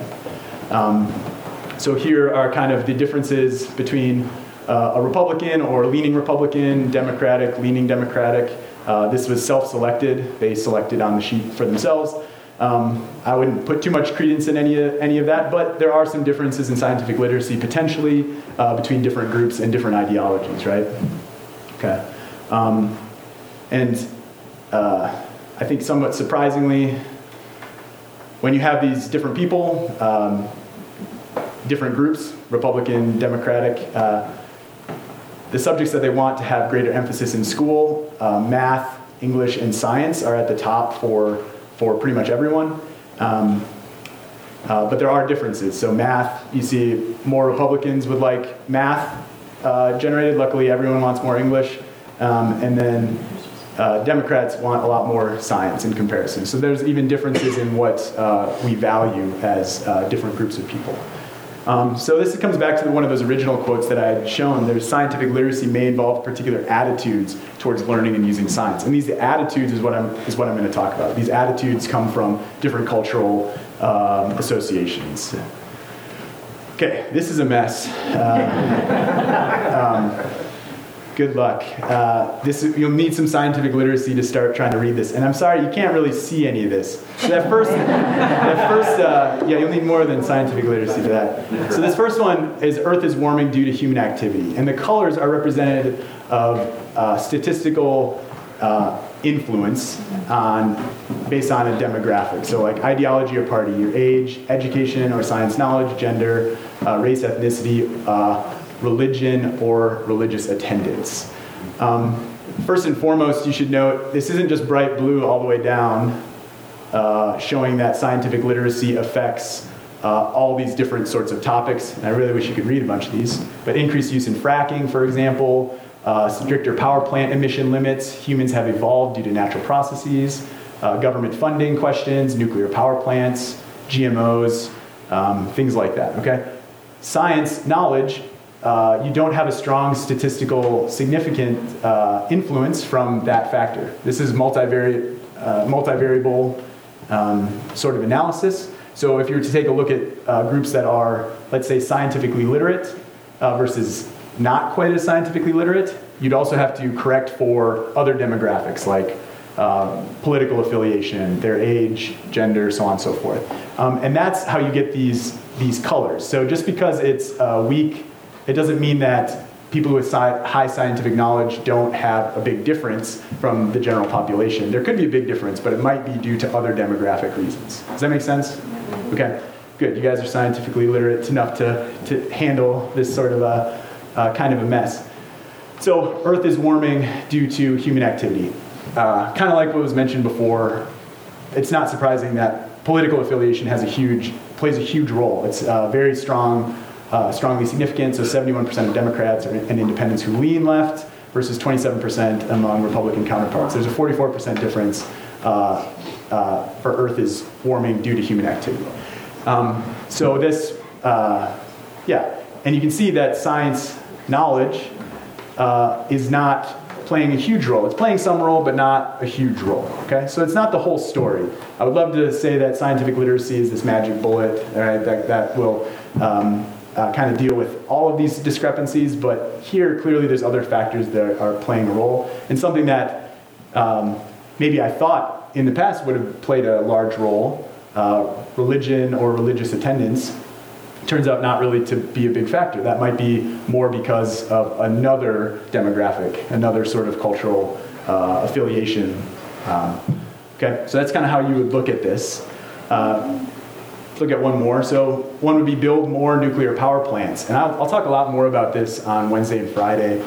[SPEAKER 1] So here are kind of the differences between a Republican or leaning Republican, Democratic, leaning Democratic. This was self-selected. They selected on the sheet for themselves. I wouldn't put too much credence in any of that, but there are some differences in scientific literacy potentially between different groups and different ideologies, right? Okay. I think somewhat surprisingly, when you have these different people, different groups, Republican, Democratic, the subjects that they want to have greater emphasis in school, math, English, and science are at the top for pretty much everyone. But there are differences. So math, you see more Republicans would like math generated. Luckily, everyone wants more English. And then Democrats want a lot more science in comparison. So there's even differences in what we value as different groups of people. So this comes back to one of those original quotes that I had shown. There's scientific literacy may involve particular attitudes towards learning and using science. And these attitudes is what I'm going to talk about. These attitudes come from different cultural associations. Okay, this is a mess. Good luck. You'll need some scientific literacy to start trying to read this. And I'm sorry, you can't really see any of this. So you'll need more than scientific literacy for that. So this first one is Earth is warming due to human activity. And the colors are representative of statistical influence based on a demographic. So like ideology or party, your age, education or science knowledge, gender, race, ethnicity, religion or religious attendance. First and foremost, you should note this isn't just bright blue all the way down, showing that scientific literacy affects all these different sorts of topics. And I really wish you could read a bunch of these. But increased use in fracking, for example, stricter power plant emission limits, humans have evolved due to natural processes, government funding questions, nuclear power plants, GMOs, things like that, okay? Science, knowledge, you don't have a strong statistical significant influence from that factor. This is multivariable sort of analysis. So if you were to take a look at groups that are, let's say, scientifically literate versus not quite as scientifically literate, you'd also have to correct for other demographics like political affiliation, their age, gender, so on and so forth. And that's how you get these colors. So just because it's weak, it doesn't mean that people with high scientific knowledge don't have a big difference from the general population. There could be a big difference, but it might be due to other demographic reasons. Does that make sense? Okay, good. You guys are scientifically literate enough to handle this sort of kind of a mess. So Earth is warming due to human activity. Kind of like what was mentioned before, it's not surprising that political affiliation plays a huge role. It's very strongly significant. So 71% of Democrats and independents who lean left versus 27% among Republican counterparts. There's a 44% difference for Earth is warming due to human activity. So this, and you can see that science knowledge is not playing a huge role. It's playing some role, but not a huge role, okay? So it's not the whole story. I would love to say that scientific literacy is this magic bullet, right, that will kind of deal with all of these discrepancies, but here clearly there's other factors that are playing a role, and something that maybe I thought in the past would have played a large role, religion or religious attendance, turns out not really to be a big factor. That might be more because of another demographic, another sort of cultural affiliation. Okay, so that's kind of how you would look at this. Let's look at one more. So one would be build more nuclear power plants. And I'll talk a lot more about this on Wednesday and Friday.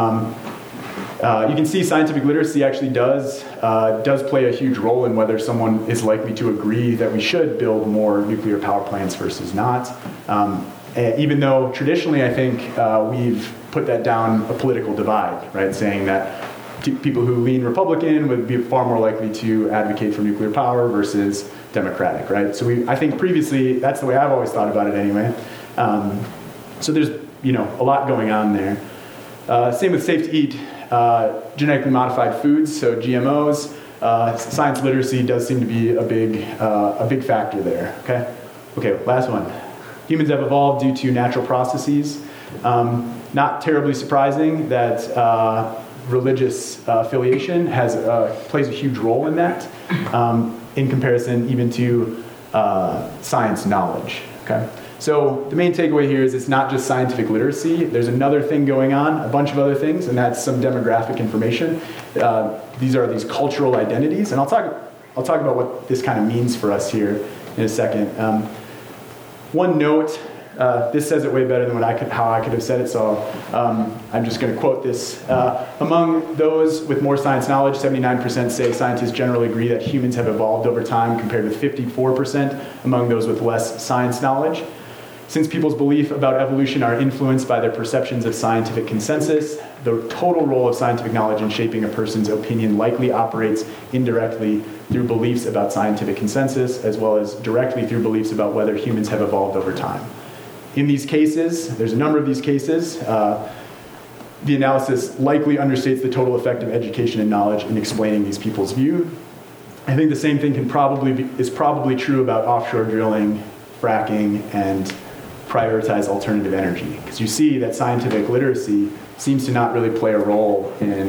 [SPEAKER 1] You can see scientific literacy actually does play a huge role in whether someone is likely to agree that we should build more nuclear power plants versus not. Even though traditionally I think we've put that down a political divide, right? Saying that people who lean Republican would be far more likely to advocate for nuclear power versus Democratic, right? So I think previously, that's the way I've always thought about it anyway. So there's, a lot going on there. Same with safe to eat genetically modified foods, so GMOs. Science literacy does seem to be a big factor there, okay? Okay, last one. Humans have evolved due to natural processes. Not terribly surprising that religious affiliation plays a huge role in that, in comparison even to science knowledge, okay? So the main takeaway here is it's not just scientific literacy. There's another thing going on, a bunch of other things, and that's some demographic information. These are these cultural identities, and I'll talk about what this kind of means for us here in a second. One note, this says it way better than how I could have said it, so I'm just going to quote this. Among those with more science knowledge, 79% say scientists generally agree that humans have evolved over time, compared with 54% among those with less science knowledge. Since people's belief about evolution are influenced by their perceptions of scientific consensus, the total role of scientific knowledge in shaping a person's opinion likely operates indirectly through beliefs about scientific consensus, as well as directly through beliefs about whether humans have evolved over time. In these cases, there's a number of these cases, the analysis likely understates the total effect of education and knowledge in explaining these people's view. I think the same thing is probably true about offshore drilling, fracking, and prioritize alternative energy, because you see that scientific literacy seems to not really play a role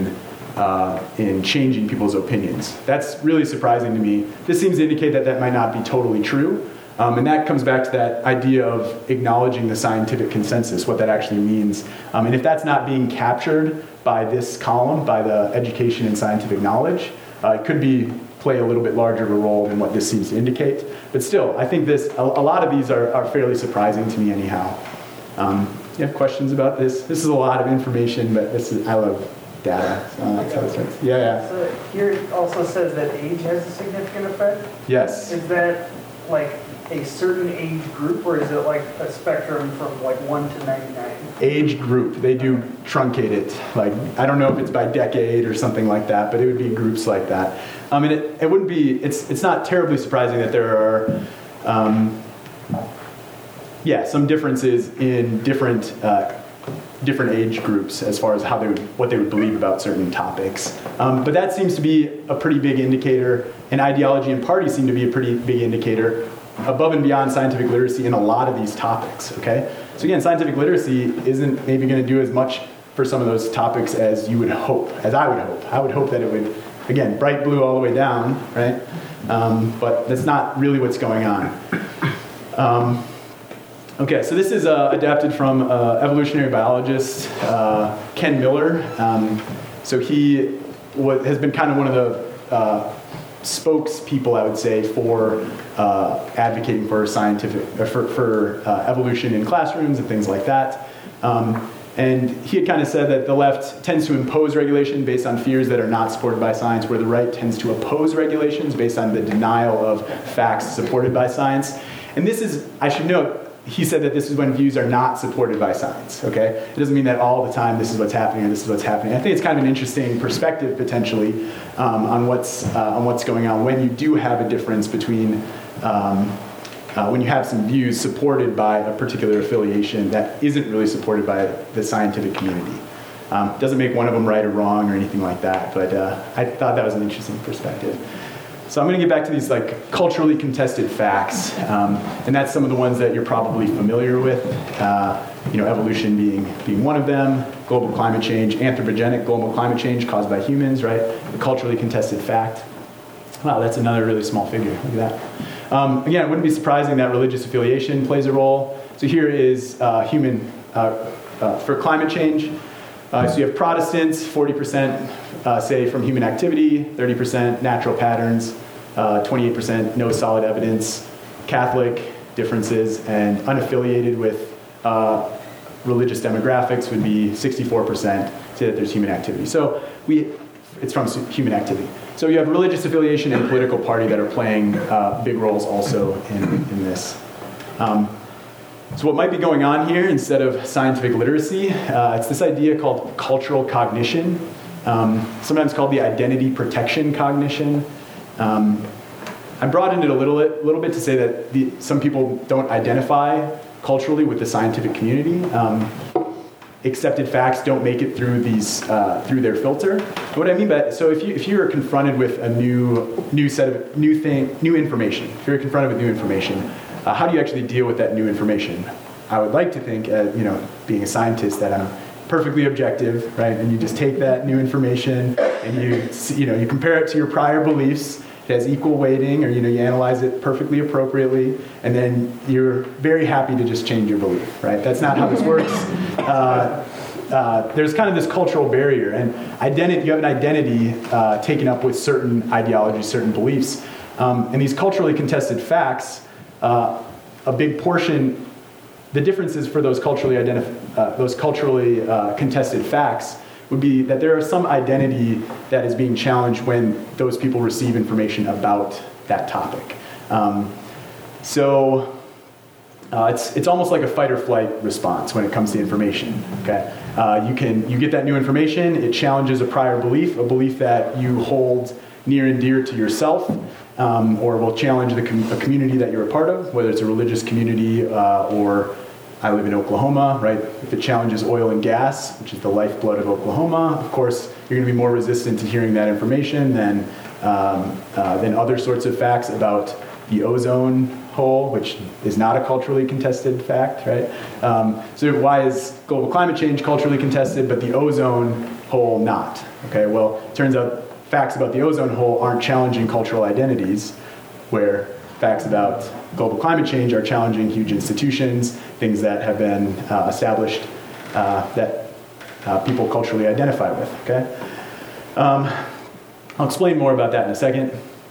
[SPEAKER 1] in changing people's opinions. That's really surprising to me. This seems to indicate that might not be totally true, and that comes back to that idea of acknowledging the scientific consensus, what that actually means. And if that's not being captured by this column, by the education and scientific knowledge, it could play a little bit larger of a role than what this seems to indicate. But still, I think a lot of these are fairly surprising to me anyhow. You have questions about this? This is a lot of information, but I love data. So that's how it starts. Yeah.
[SPEAKER 10] So here it also says that age has a significant effect?
[SPEAKER 1] Yes.
[SPEAKER 10] Is that like a certain age group, or is it like a spectrum from like 1 to 99?
[SPEAKER 1] Age group. They do truncate it. Like, I don't know if it's by decade or something like that, but it would be groups like that. And it wouldn't be, it's not terribly surprising that there are, some differences in different age groups as far as what they would believe about certain topics. But that seems to be a pretty big indicator, and ideology and parties seem to be a pretty big indicator above and beyond scientific literacy in a lot of these topics, okay? So again, scientific literacy isn't maybe going to do as much for some of those topics as you would hope, as I would hope. I would hope that it would, again, bright blue all the way down, right? But that's not really what's going on. Okay, so this is adapted from evolutionary biologist Ken Miller. So he has been kind of one of the spokespeople, I would say, for advocating for for evolution in classrooms and things like that. And he had kind of said that the left tends to impose regulation based on fears that are not supported by science, where the right tends to oppose regulations based on the denial of facts supported by science. And this is, I should note, he said that this is when views are not supported by science, okay? It doesn't mean that all the time this is what's happening or this is what's happening. I think it's kind of an interesting perspective, potentially, on what's going on when you do have a difference between when you have some views supported by a particular affiliation that isn't really supported by the scientific community. Doesn't make one of them right or wrong or anything like that, but I thought that was an interesting perspective. So I'm going to get back to these like culturally contested facts, and that's some of the ones that you're probably familiar with. Evolution being one of them, global climate change, anthropogenic global climate change caused by humans, right? The culturally contested fact. Wow, that's another really small figure. Look at that. Again, it wouldn't be surprising that religious affiliation plays a role. So here is for climate change. So you have Protestants, 40% say from human activity, 30% natural patterns, 28% no solid evidence, Catholic differences, and unaffiliated with religious demographics would be 64% say that there's human activity. So it's from human activity. So you have religious affiliation and political party that are playing big roles also in this. So what might be going on here instead of scientific literacy, it's this idea called cultural cognition. sometimes called the identity protection cognition. I broadened it a little bit to say that some people don't identify culturally with the scientific community. Accepted facts don't make it through through their filter. What I mean by so if you are confronted with a new set of new information, if you're confronted with new information, how do you actually deal with that new information? I would like to think, being a scientist, that I'm perfectly objective, right? And you just take that new information and you compare it to your prior beliefs. It has equal weighting, or you analyze it perfectly appropriately, and then you're very happy to just change your belief, right? That's not how this works. There's kind of this cultural barrier, and you have an identity taken up with certain ideologies, certain beliefs, and these culturally contested facts. A big portion, the differences for those culturally contested facts would be that there is some identity that is being challenged when those people receive information about that topic. It's almost like a fight or flight response when it comes to information. Okay, you get that new information. It challenges a prior belief, a belief that you hold near and dear to yourself, or will challenge a community that you're a part of, whether it's a religious community or I live in Oklahoma, right? If it challenges oil and gas, which is the lifeblood of Oklahoma, of course, you're going to be more resistant to hearing that information than other sorts of facts about the ozone hole, which is not a culturally contested fact, right? So why is global climate change culturally contested, but the ozone hole not? Okay, well, it turns out facts about the ozone hole aren't challenging cultural identities, where facts about global climate change are challenging huge institutions, things that have been established that people culturally identify with, okay? I'll explain more about that in a second.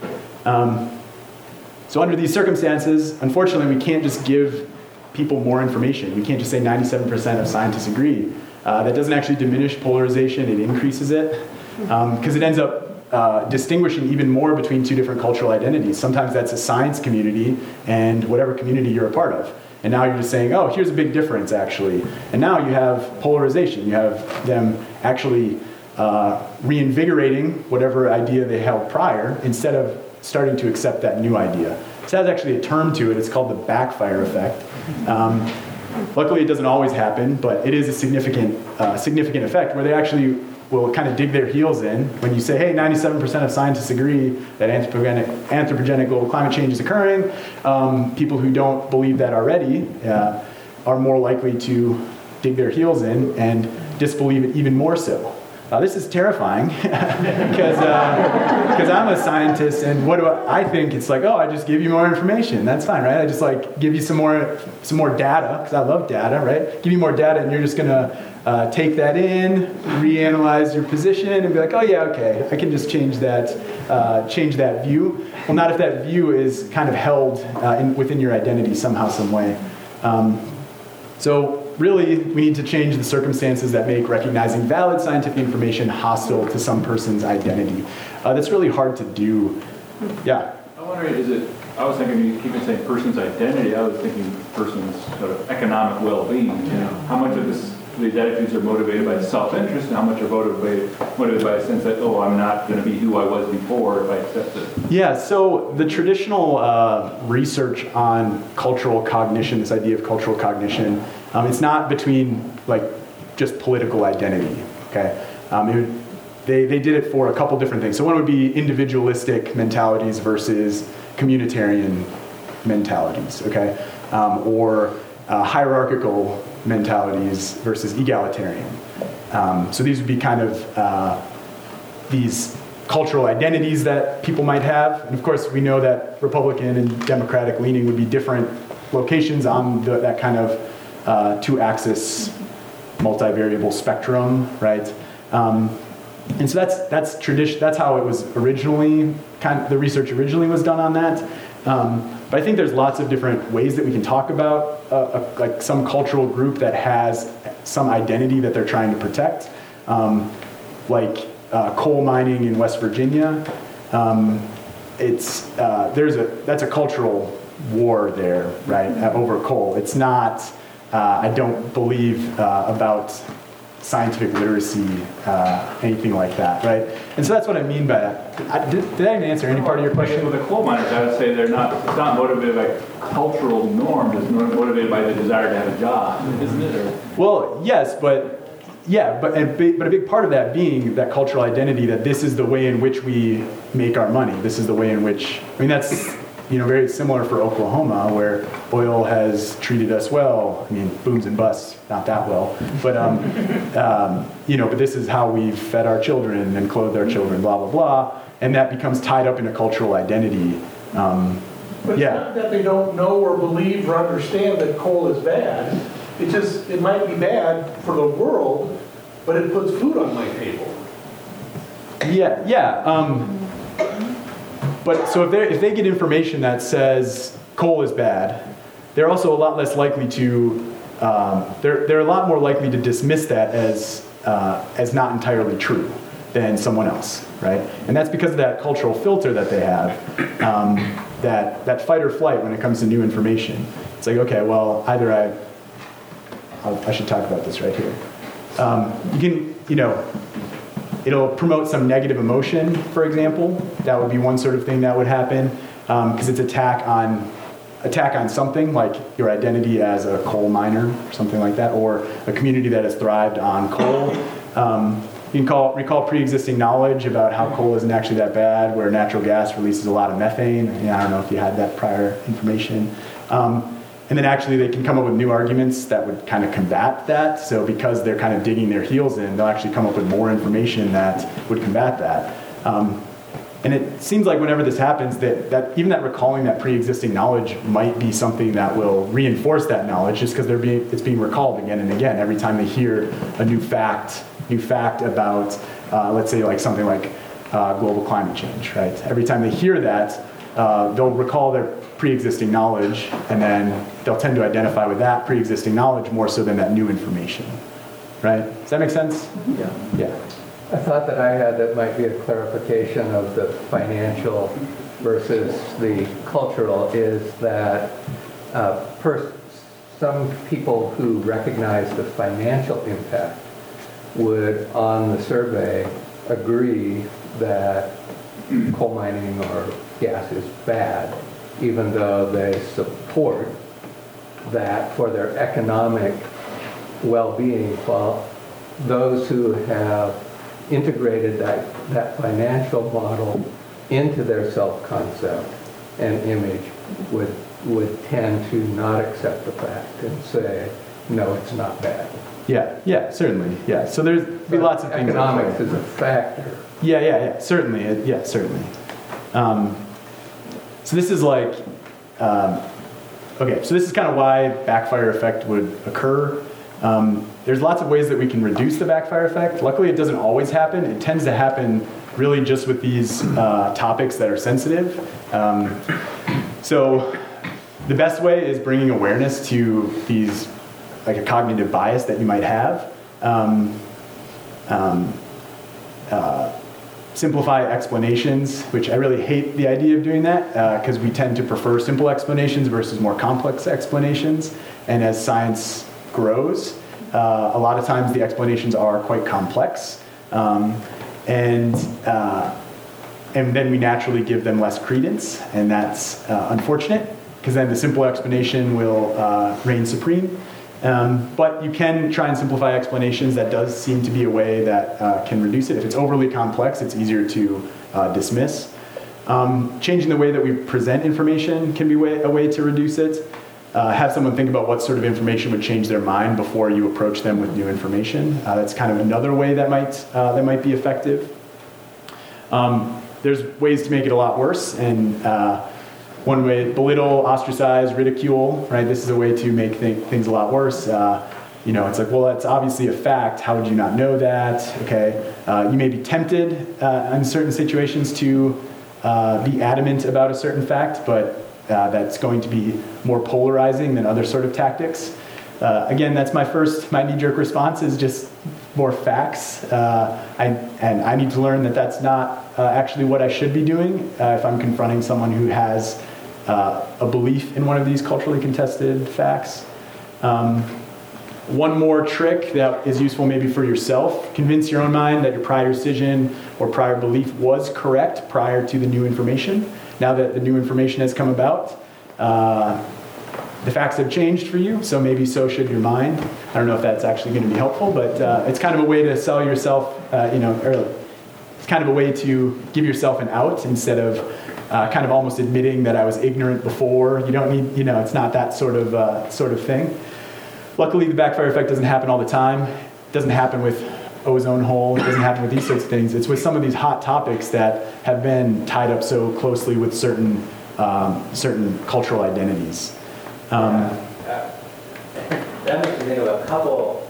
[SPEAKER 1] So under these circumstances, unfortunately, we can't just give people more information. We can't just say 97% of scientists agree. That doesn't actually diminish polarization, it increases it, because it ends up distinguishing even more between two different cultural identities. Sometimes that's a science community and whatever community you're a part of. And now you're just saying, oh, here's a big difference, actually. And now you have polarization. You have them actually reinvigorating whatever idea they held prior instead of starting to accept that new idea. So that's actually a term to it. It's called the backfire effect. Luckily, it doesn't always happen, but it is a significant effect where they actually will kind of dig their heels in when you say, hey, 97% of scientists agree that anthropogenic global climate change is occurring. People who don't believe that already are more likely to dig their heels in and disbelieve it even more so. This is terrifying because I'm a scientist, and what do I think? It's like, oh, I just give you more information. That's fine, right? I just give you some more data, because I love data, right? Give you more data, and you're just gonna take that in, reanalyze your position, and be like, oh yeah, okay, I can just change that view. Well, not if that view is kind of held within your identity somehow, some way. So really, we need to change the circumstances that make recognizing valid scientific information hostile to some person's identity. That's really hard to do. Yeah?
[SPEAKER 13] I'm wondering, I was thinking, you keep saying person's identity, I was thinking person's sort of economic well-being. How much of these attitudes are motivated by self-interest, and how much are motivated by a sense that, oh, I'm not going to be who I was before if I accept it?
[SPEAKER 1] Yeah, so the traditional research on cultural cognition, this idea of cultural cognition, it's not between just political identity, okay? They did it for a couple different things. So one would be individualistic mentalities versus communitarian mentalities, okay? Or hierarchical mentalities versus egalitarian. So these would be kind of these cultural identities that people might have. And of course, we know that Republican and Democratic leaning would be different locations on that kind of two-axis multivariable spectrum, right? And so that's tradition. That's how it was originally, the research originally was done on that. But I think there's lots of different ways that we can talk about some cultural group that has some identity that they're trying to protect, coal mining in West Virginia. That's a cultural war there, right? Over coal. It's not. I don't believe about scientific literacy, anything like that, right? And so that's what I mean by that. Did I even answer any part of your question?
[SPEAKER 13] With the coal miners, I would say it's not motivated by cultural norms, it's motivated by the desire to have a job, isn't it? Or?
[SPEAKER 1] Well, yes, but a big part of that being that cultural identity, that this is the way in which we make our money. This is the way in which, I mean, that's, very similar for Oklahoma, where oil has treated us well. I mean, booms and busts, not that well, but but this is how we've fed our children and clothed our children, blah blah blah, and that becomes tied up in a cultural identity.
[SPEAKER 12] But it's not that they don't know or believe or understand that coal is bad. It might be bad for the world, but it puts food on my table.
[SPEAKER 1] But so if they get information that says coal is bad, they're also a lot less likely to, they're a lot more likely to dismiss that as not entirely true than someone else, right? And that's because of that cultural filter that they have, that fight or flight when it comes to new information. It's like, okay, well, either I should talk about this right here. You can, it'll promote some negative emotion, for example. That would be one sort of thing that would happen, because it's attack on something like your identity as a coal miner, or something like that, or a community that has thrived on coal. You can recall pre-existing knowledge about how coal isn't actually that bad, where natural gas releases a lot of methane. I don't know if you had that prior information. And then actually they can come up with new arguments that would kind of combat that. So because they're kind of digging their heels in, they'll actually come up with more information that would combat that. And it seems like whenever this happens, that even that recalling that pre-existing knowledge might be something that will reinforce that knowledge, just because it's being recalled again and again every time they hear a new fact about, let's say, like something like global climate change, right? Every time they hear that, they'll recall their pre-existing knowledge, and then they'll tend to identify with that pre-existing knowledge more so than that new information, right? Does that make sense? Yeah.
[SPEAKER 4] I thought that might be a clarification of the financial versus the cultural, is that some people who recognize the financial impact would, on the survey, agree that coal mining or gas is bad, even though they support that for their economic well-being, while those who have integrated that financial model into their self-concept and image would tend to not accept the fact and say, no, it's not bad.
[SPEAKER 1] Yeah, certainly. Yeah, so there's be lots of things.
[SPEAKER 4] Economics is a factor.
[SPEAKER 1] Yeah, certainly. Certainly. So this is like, okay, so this is kind of why backfire effect would occur. There's lots of ways that we can reduce the backfire effect. Luckily, it doesn't always happen. It tends to happen really just with these topics that are sensitive. So the best way is bringing awareness to these, like a cognitive bias that you might have. Simplify explanations, which I really hate the idea of doing that, because we tend to prefer simple explanations versus more complex explanations. And as science grows, a lot of times the explanations are quite complex. And then we naturally give them less credence, and that's unfortunate, because then the simple explanation will reign supreme. But you can try and simplify explanations. That does seem to be a way that can reduce it. If it's overly complex, it's easier to dismiss. Changing the way that we present information can be a way to reduce it. Have someone think about what sort of information would change their mind before you approach them with new information. That's kind of another way that might be effective. There's ways to make it a lot worse, and one way: belittle, ostracize, ridicule. Right? This is a way to make things a lot worse. It's like, well, that's obviously a fact. How would you not know that? Okay. You may be tempted in certain situations to be adamant about a certain fact, but that's going to be more polarizing than other sort of tactics. Again, that's my knee-jerk response is just more facts. I need to learn that that's not actually what I should be doing if I'm confronting someone who has a belief in one of these culturally contested facts. one more trick that is useful maybe for yourself. Convince your own mind that your prior decision or prior belief was correct prior to the new information. Now that the new information has come about, the facts have changed for you, so maybe so should your mind. I don't know if that's actually going to be helpful, but it's kind of a way to sell yourself, or it's kind of a way to give yourself an out instead of kind of almost admitting that I was ignorant before. You don't need, it's not that sort of thing. Luckily, the backfire effect doesn't happen all the time. It doesn't happen with ozone hole. It doesn't happen with these sorts of things. It's with some of these hot topics that have been tied up so closely with certain cultural identities.
[SPEAKER 11] That makes me think of a couple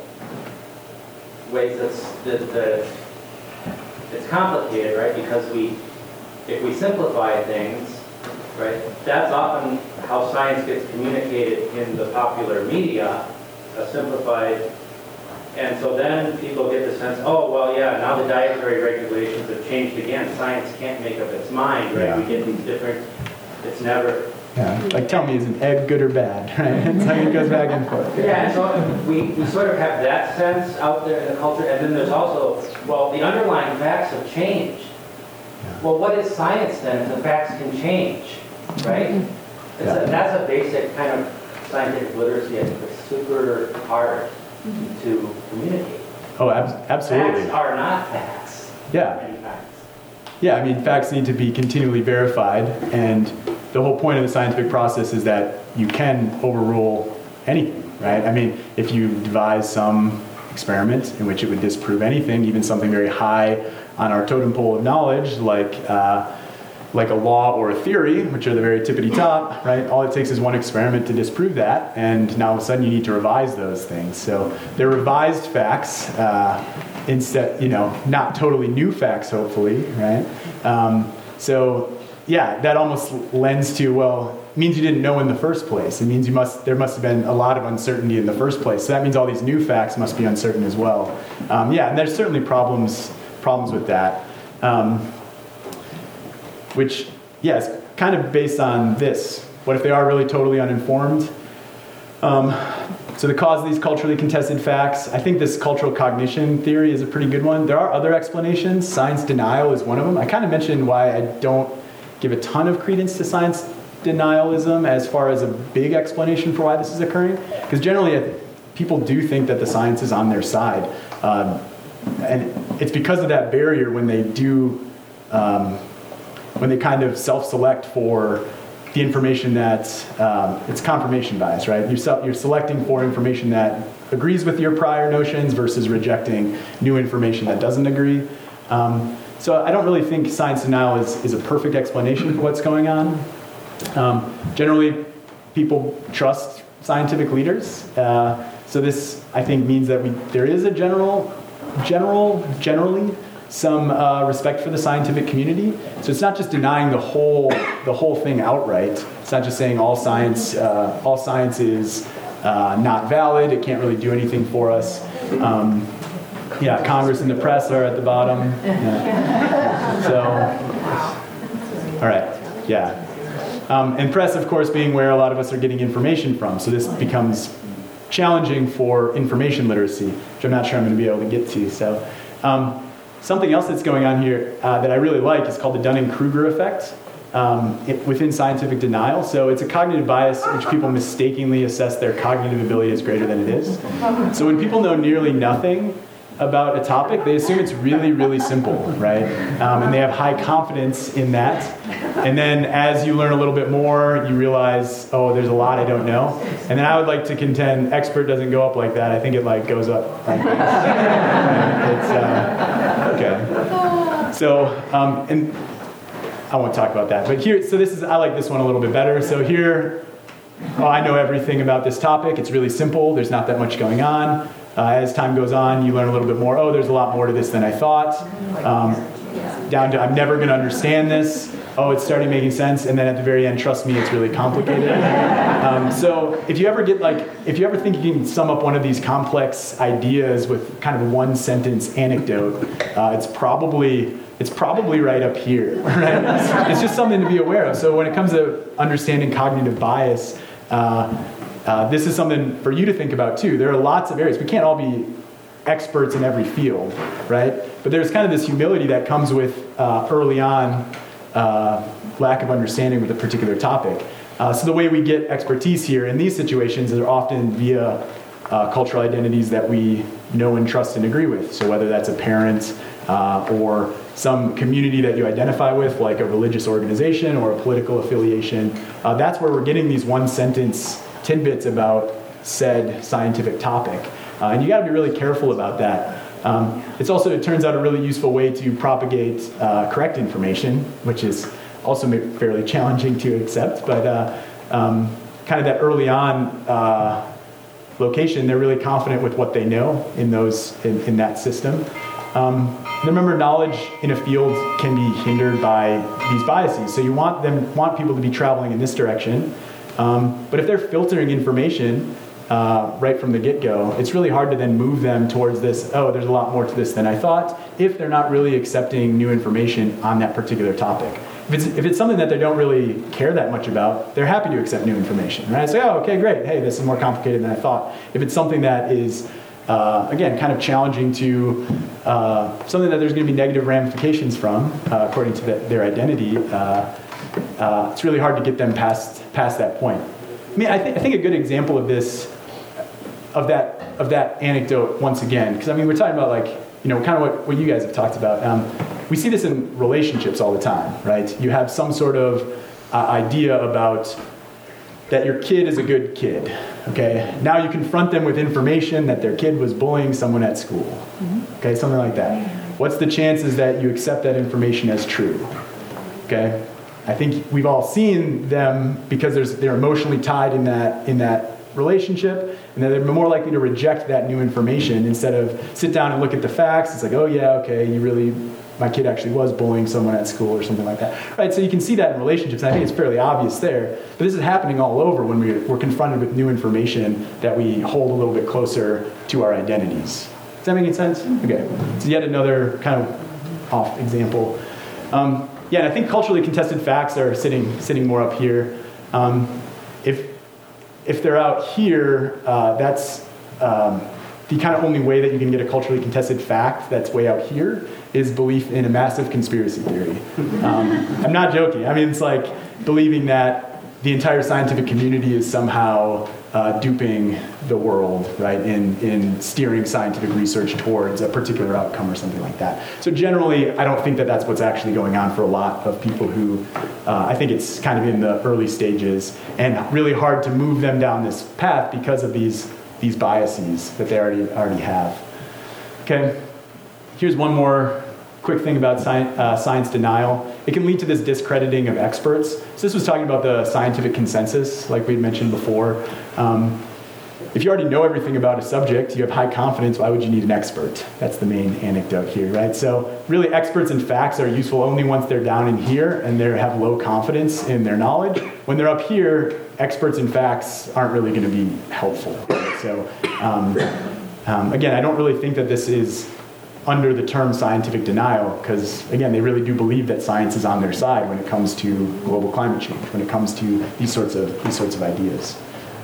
[SPEAKER 11] ways that it's complicated, right? Because if we simplify things, right, that's often how science gets communicated in the popular media, simplified. And so then people get the sense, oh, well, yeah, now the dietary regulations have changed again. Science can't make up its mind, right?
[SPEAKER 1] Yeah.
[SPEAKER 11] We get these different, it's never...
[SPEAKER 1] Yeah, like tell me, is an egg good or bad, right? It's like it goes back and forth.
[SPEAKER 11] Yeah, and so we sort of have that sense out there in the culture, and then there's also, well, the underlying facts have changed. Well, what is science then if the facts can change, right? That's a basic kind of scientific literacy. I think it's super hard to communicate.
[SPEAKER 1] Oh, absolutely.
[SPEAKER 11] Facts are not facts.
[SPEAKER 1] Yeah. Yeah, I mean, facts need to be continually verified, and the whole point of the scientific process is that you can overrule anything, right? I mean, if you devise some experiment in which it would disprove anything, even something very high on our totem pole of knowledge, like a law or a theory, which are the very tippity top, right? All it takes is one experiment to disprove that, and now all of a sudden you need to revise those things. So they're revised facts, instead, not totally new facts, hopefully, right? So yeah, that almost lends to, well, it means you didn't know in the first place. It means there must have been a lot of uncertainty in the first place. So that means all these new facts must be uncertain as well. Yeah, and there's certainly problems with that. Which, yeah, is kind of based on this. What if they are really totally uninformed? So the cause of these culturally contested facts, I think this cultural cognition theory is a pretty good one. There are other explanations. Science denial is one of them. I kind of mentioned why I don't give a ton of credence to science denialism as far as a big explanation for why this is occurring. Because generally, people do think that the science is on their side. And it's because of that barrier when they do, when they kind of self-select for the information that, it's confirmation bias, right? You're selecting for information that agrees with your prior notions versus rejecting new information that doesn't agree. So I don't really think science denial is a perfect explanation for what's going on. Generally, people trust scientific leaders. So this, I think, means that there is a generally some respect for the scientific community. So it's not just denying the whole thing outright. It's not just saying all science is not valid. It can't really do anything for us. Yeah, Congress and the press are at the bottom. Yeah. So, all right, yeah. And press, of course, being where a lot of us are getting information from. So this becomes challenging for information literacy, which I'm not sure I'm going to be able to get to. So something else that's going on here that I really like is called the Dunning-Kruger effect within scientific denial. So it's a cognitive bias which people mistakenly assess their cognitive ability as greater than it is. So when people know nearly nothing about a topic, they assume it's really, really simple, right? And they have high confidence in that. And then as you learn a little bit more, you realize, oh, there's a lot I don't know. And then I would like to contend expert doesn't go up like that. I think it goes up like this. Okay. So, and I won't talk about that. But here, so I like this one a little bit better. So here, I know everything about this topic. It's really simple. There's not that much going on. As time goes on, you learn a little bit more. Oh, there's a lot more to this than I thought. Down to, I'm never going to understand this. Oh, it's starting making sense. And then at the very end, trust me, it's really complicated. So if you ever think you can sum up one of these complex ideas with kind of a one sentence anecdote, it's probably right up here. Right? It's just something to be aware of. So when it comes to understanding cognitive bias, this is something for you to think about too. There are lots of areas. We can't all be experts in every field, right? But there's kind of this humility that comes with early on lack of understanding with a particular topic. So the way we get expertise here in these situations are often via cultural identities that we know and trust and agree with. So whether that's a parent or some community that you identify with, like a religious organization or a political affiliation, that's where we're getting these one-sentence tidbits about said scientific topic. And you got to be really careful about that. It's also, it turns out, a really useful way to propagate correct information, which is also fairly challenging to accept, but kind of that early on location, they're really confident with what they know in that system. Remember, knowledge in a field can be hindered by these biases. So you want people to be traveling in this direction, but if they're filtering information right from the get-go, it's really hard to then move them towards this, oh, there's a lot more to this than I thought, if they're not really accepting new information on that particular topic. If it's something that they don't really care that much about, they're happy to accept new information, right? Say, oh, okay, great. Hey, this is more complicated than I thought. If it's something that is, again, kind of challenging to something that there's going to be negative ramifications from, according to their identity, it's really hard to get them past that point. I mean, I think a good example of this, of that anecdote, once again, because I mean, we're talking about kind of what you guys have talked about. We see this in relationships all the time, right? You have some sort of idea about that your kid is a good kid, okay? Now you confront them with information that their kid was bullying someone at school, okay? Something like that. What's the chances that you accept that information as true, okay? I think we've all seen them because they're emotionally tied in that relationship, and that they're more likely to reject that new information instead of sit down and look at the facts. It's like, oh yeah, okay, my kid actually was bullying someone at school or something like that, right? So you can see that in relationships, and I think it's fairly obvious there. But this is happening all over when we're confronted with new information that we hold a little bit closer to our identities. Does that make any sense? Okay, so yet another kind of off example. Yeah, and I think culturally contested facts are sitting more up here. If they're out here, that's the kind of only way that you can get a culturally contested fact that's way out here is belief in a massive conspiracy theory. I'm not joking. I mean, it's like believing that the entire scientific community is somehow duping the world, right, in steering scientific research towards a particular outcome or something like that. So generally, I don't think that that's what's actually going on for a lot of people who, I think it's kind of in the early stages and really hard to move them down this path because of these biases that they already have. Okay, here's one more quick thing about science denial. It can lead to this discrediting of experts. So this was talking about the scientific consensus, like we had mentioned before. If you already know everything about a subject, you have high confidence, why would you need an expert? That's the main anecdote here, right? So really experts and facts are useful only once they're down in here and they have low confidence in their knowledge. When they're up here, experts and facts aren't really going to be helpful. Right? So again, I don't really think that this is under the term scientific denial, because again, they really do believe that science is on their side when it comes to global climate change, when it comes to these sorts of ideas.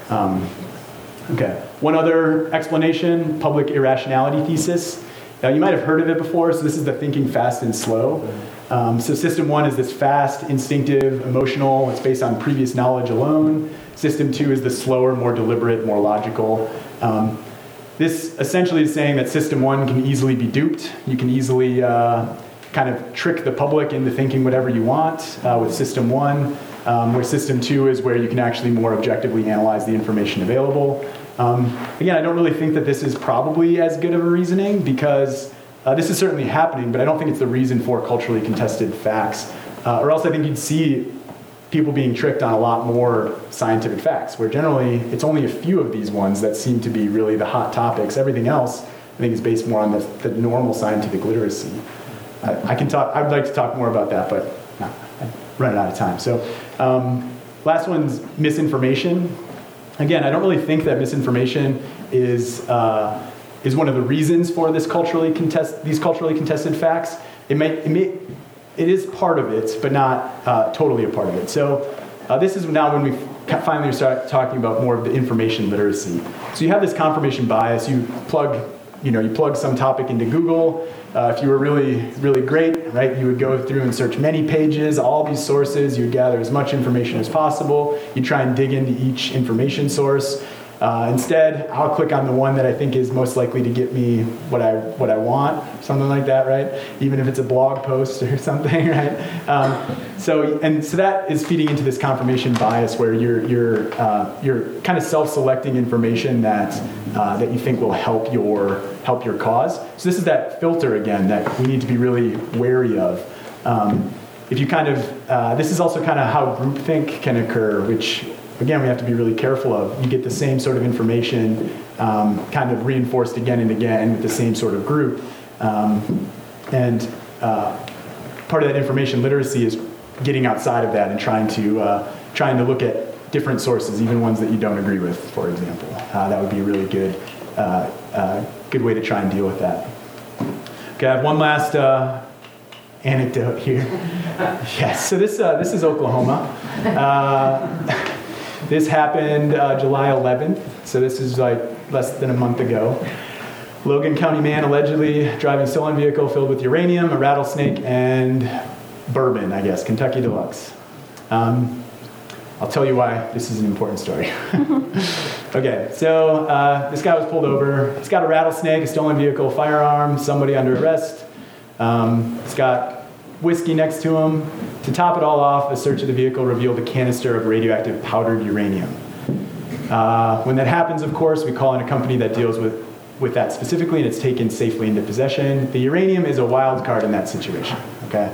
[SPEAKER 1] Okay, one other explanation, public irrationality thesis. Now you might have heard of it before, so this is the thinking fast and slow. So system one is this fast, instinctive, emotional, it's based on previous knowledge alone. System two is the slower, more deliberate, more logical. This essentially is saying that system one can easily be duped. You can easily kind of trick the public into thinking whatever you want with system one, where system two is where you can actually more objectively analyze the information available. Again, I don't really think that this is probably as good of a reasoning because this is certainly happening, but I don't think it's the reason for culturally contested facts. Or else I think you'd see people being tricked on a lot more scientific facts, where generally it's only a few of these ones that seem to be really the hot topics. Everything else, I think, is based more on the normal scientific literacy. I would like to talk more about that, but I'm running out of time. So last one's misinformation. Again, I don't really think that misinformation is one of the reasons for these culturally contested facts. It is part of it, but not totally a part of it. So this is now when we finally start talking about more of the information literacy. So you have this confirmation bias. You plug some topic into Google. If you were really, really great, right, you would go through and search many pages, all these sources. You would gather as much information as possible. You try and dig into each information source. Instead, I'll click on the one that I think is most likely to get me what I want, something like that, right? Even if it's a blog post or something, right? So that is feeding into this confirmation bias where you're kind of self-selecting information that you think will help your cause. So this is that filter again that we need to be really wary of. If you this is also kind of how groupthink can occur, which again, we have to be really careful of. You get the same sort of information kind of reinforced again and again with the same sort of group. And part of that information literacy is getting outside of that and trying to look at different sources, even ones that you don't agree with, for example. That would be a really good way to try and deal with that. Okay, I have one last anecdote here. Yes, so this is Oklahoma. This happened July 11th, so this is like less than a month ago. Logan County man allegedly driving stolen vehicle filled with uranium, a rattlesnake, and bourbon, I guess, Kentucky Deluxe. I'll tell you why this is an important story. Okay, so this guy was pulled over. He's got a rattlesnake, a stolen vehicle, a firearm, somebody under arrest. He's got whiskey next to him. To top it all off, a search of the vehicle revealed a canister of radioactive powdered uranium. When that happens, of course, we call in a company that deals with that specifically, and it's taken safely into possession. The uranium is a wild card in that situation. Okay,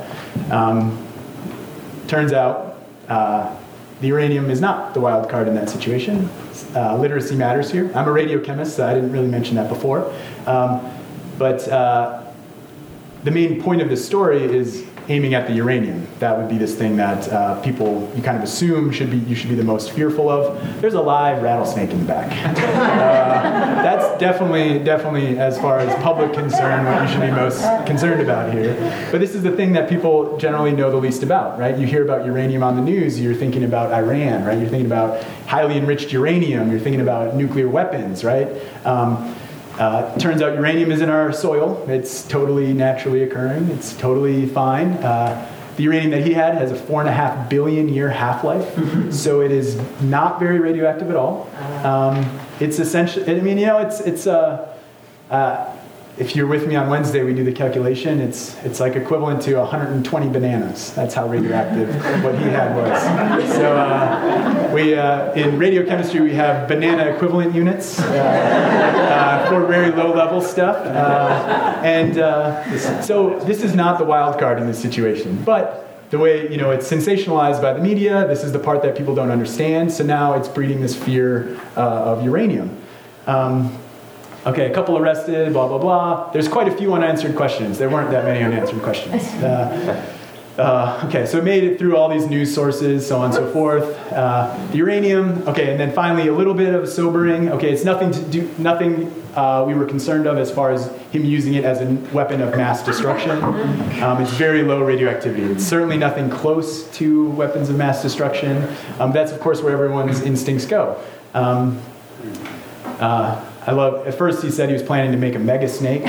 [SPEAKER 1] turns out the uranium is not the wild card in that situation. Literacy matters here. I'm a radiochemist, so I didn't really mention that before, but the main point of this story is aiming at the uranium. That would be this thing that you kind of assume you should be the most fearful of. There's a live rattlesnake in the back. That's definitely, as far as public concern, what you should be most concerned about here. But this is the thing that people generally know the least about, right? You hear about uranium on the news, you're thinking about Iran, right? You're thinking about highly enriched uranium, you're thinking about nuclear weapons, right? Turns out uranium is in our soil. It's totally naturally occurring. It's totally fine. The uranium that he had has a 4.5 billion year half-life, so it is not very radioactive at all. It's essentially, if you're with me on Wednesday, we do the calculation. It's like equivalent to 120 bananas. That's how radioactive what he had was. So in radiochemistry, we have banana equivalent units for very low level stuff. So this is not the wild card in this situation. But the way, it's sensationalized by the media, this is the part that people don't understand. So now it's breeding this fear of uranium. Okay, a couple arrested, blah, blah, blah. There's quite a few unanswered questions. There weren't that many unanswered questions. Okay, so it made it through all these news sources, so on and so forth. The uranium, okay, and then finally a little bit of sobering. Okay, it's nothing we were concerned of as far as him using it as a weapon of mass destruction. It's very low radioactivity. It's certainly nothing close to weapons of mass destruction. That's, of course, where everyone's instincts go. At first he said he was planning to make a mega snake.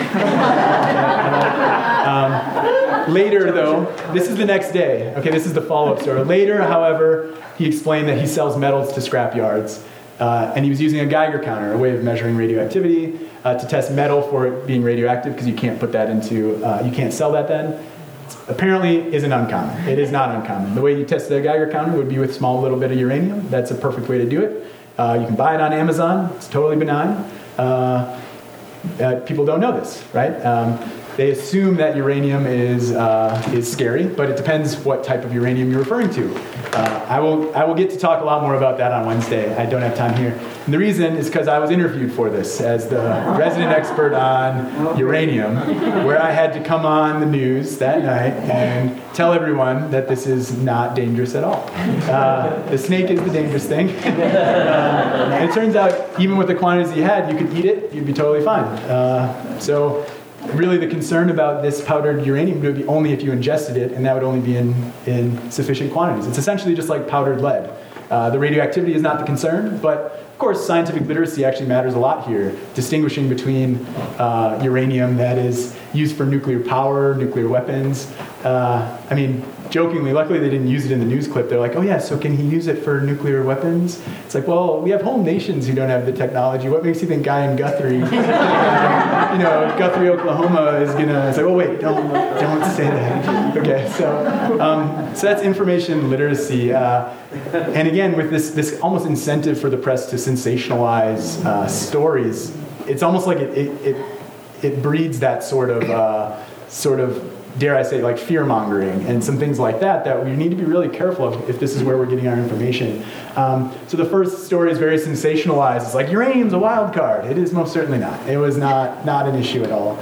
[SPEAKER 1] Later, though, this is the next day. Okay, this is the follow-up story. Later, however, he explained that he sells metals to scrap yards, and he was using a Geiger counter, a way of measuring radioactivity, to test metal for it being radioactive, because you can't put that into, you can't sell that then. Apparently isn't uncommon. It is not uncommon. The way you test the Geiger counter would be with a small little bit of uranium. That's a perfect way to do it. You can buy it on Amazon. It's totally benign. People don't know this, right? They assume that uranium is scary, but it depends what type of uranium you're referring to. I will get to talk a lot more about that on Wednesday. I don't have time here. And the reason is because I was interviewed for this as the resident expert on uranium, where I had to come on the news that night and tell everyone that this is not dangerous at all. The snake is the dangerous thing. And it turns out, even with the quantities he had, you could eat it, you'd be totally fine. So really the concern about this powdered uranium would be only if you ingested it, and that would only be in sufficient quantities. It's essentially just like powdered lead. The radioactivity is not the concern, but of course, scientific literacy actually matters a lot here, distinguishing between uranium that is used for nuclear power, nuclear weapons. I mean, jokingly, luckily they didn't use it in the news clip. They're like, oh yeah, so can he use it for nuclear weapons? It's like, well, we have whole nations who don't have the technology. What makes you think Guy in Guthrie, Guthrie, Oklahoma is gonna say, well, wait, don't say that. Okay, so that's information literacy. And again, with this almost incentive for the press to sensationalize stories, it's almost like it breeds that sort of, dare I say, like fear-mongering and some things like that we need to be really careful of if this is where we're getting our information. So the first story is very sensationalized. It's like, uranium's a wild card. It is most certainly not. It was not an issue at all.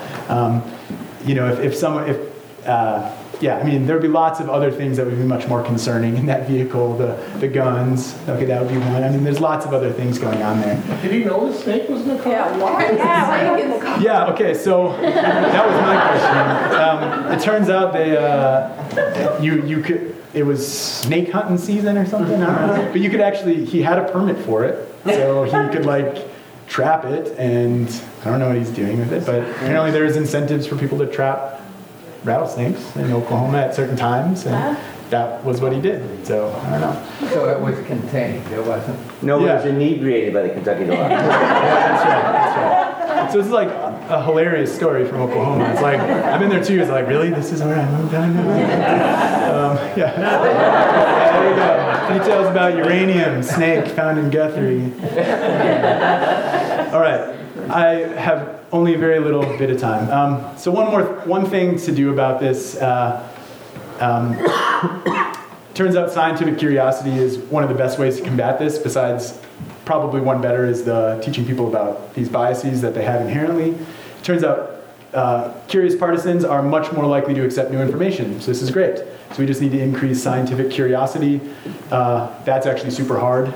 [SPEAKER 1] I mean, there would be lots of other things that would be much more concerning in that vehicle, the guns. Okay, that would be one. I mean, there's lots of other things going on there.
[SPEAKER 12] Did he know the snake was in the car?
[SPEAKER 3] Yeah, why is the snake in the car?
[SPEAKER 1] Yeah, okay, so that was my question. It turns out it was snake hunting season or something, I don't know. But you could actually, he had a permit for it, so he could trap it, and I don't know what he's doing with it, but apparently there's incentives for people to trap rattlesnakes in Oklahoma at certain times, and that was what he did. So I don't know.
[SPEAKER 4] So it was contained. It wasn't.
[SPEAKER 14] No one was inebriated by the Kentucky law.
[SPEAKER 1] That's right. So it's like a hilarious story from Oklahoma. It's like, I've been there 2 years. Like, really? This is where I moved on now? There you go. Details about uranium, snake found in Guthrie. All right. I have only a very little bit of time. So one thing to do about this. Turns out scientific curiosity is one of the best ways to combat this. Besides, probably one better is the teaching people about these biases that they have inherently. Turns out curious partisans are much more likely to accept new information. So this is great. So we just need to increase scientific curiosity. That's actually super hard.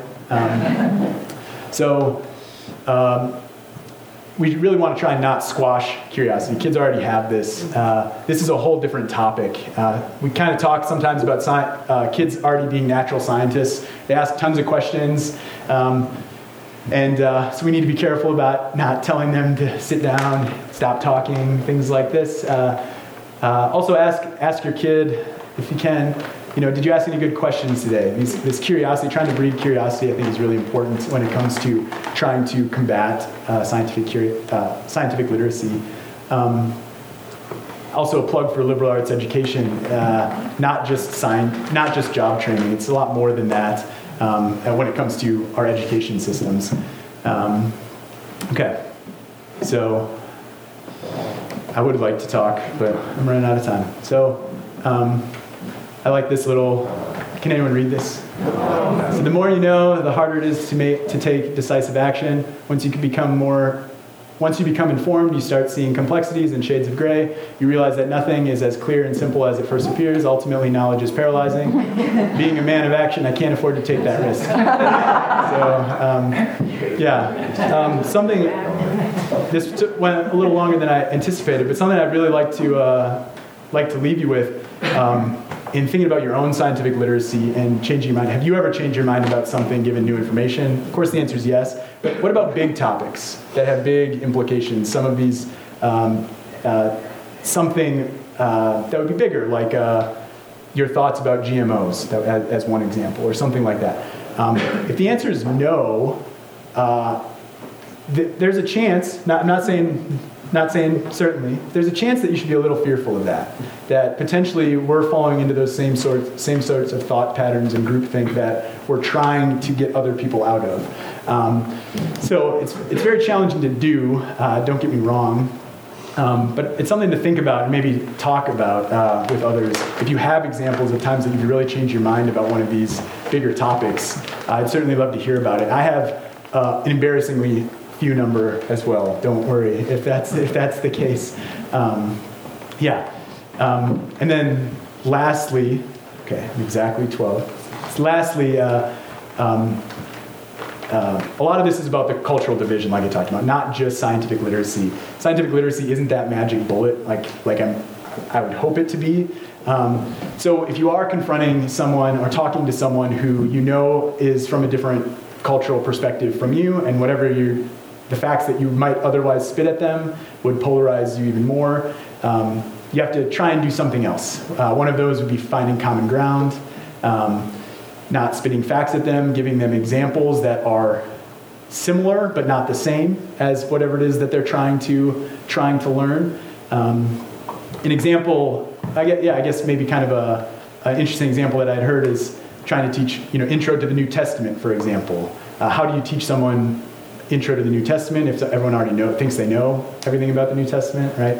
[SPEAKER 1] We really want to try and not squash curiosity. Kids already have this. This is a whole different topic. We kind of talk sometimes about kids already being natural scientists. They ask tons of questions. So we need to be careful about not telling them to sit down, stop talking, things like this. Also ask your kid, if you can, did you ask any good questions today? This curiosity, trying to breed curiosity, I think is really important when it comes to trying to combat scientific literacy. Also a plug for liberal arts education, not just job training. It's a lot more than that when it comes to our education systems. Okay, so I would like to talk, but I'm running out of time. So. I like this little, can anyone read this? So the more you know, the harder it is to take decisive action. Once you become informed, you start seeing complexities and shades of gray. You realize that nothing is as clear and simple as it first appears. Ultimately, knowledge is paralyzing. Being a man of action, I can't afford to take that risk. This went a little longer than I anticipated, but something I'd really like to leave you with. In thinking about your own scientific literacy and changing your mind, have you ever changed your mind about something given new information? Of course, the answer is yes. But what about big topics that have big implications? Some of these, something that would be bigger, like your thoughts about GMOs, as one example, or something like that. If the answer is no, there's a chance. I'm not saying certainly. There's a chance that you should be a little fearful of that. That potentially we're falling into those same sorts of thought patterns and groupthink that we're trying to get other people out of. So it's very challenging to do. Don't get me wrong. But it's something to think about and maybe talk about with others. If you have examples of times that you've really changed your mind about one of these bigger topics, I'd certainly love to hear about it. I have an embarrassingly few number as well. Don't worry if that's the case. And then lastly, okay, I'm exactly 12. Lastly, a lot of this is about the cultural division, like I talked about, not just scientific literacy. Scientific literacy isn't that magic bullet, like I would hope it to be. So if you are confronting someone or talking to someone who you know is from a different cultural perspective from you, and whatever the facts that you might otherwise spit at them would polarize you even more, you have to try and do something else. One of those would be finding common ground, not spitting facts at them, giving them examples that are similar but not the same as whatever it is that they're trying to learn. An example, I guess maybe kind of an interesting example that I'd heard is trying to teach, intro to the New Testament, for example. How do you teach someone intro to the New Testament if everyone already thinks they know everything about the New Testament, right?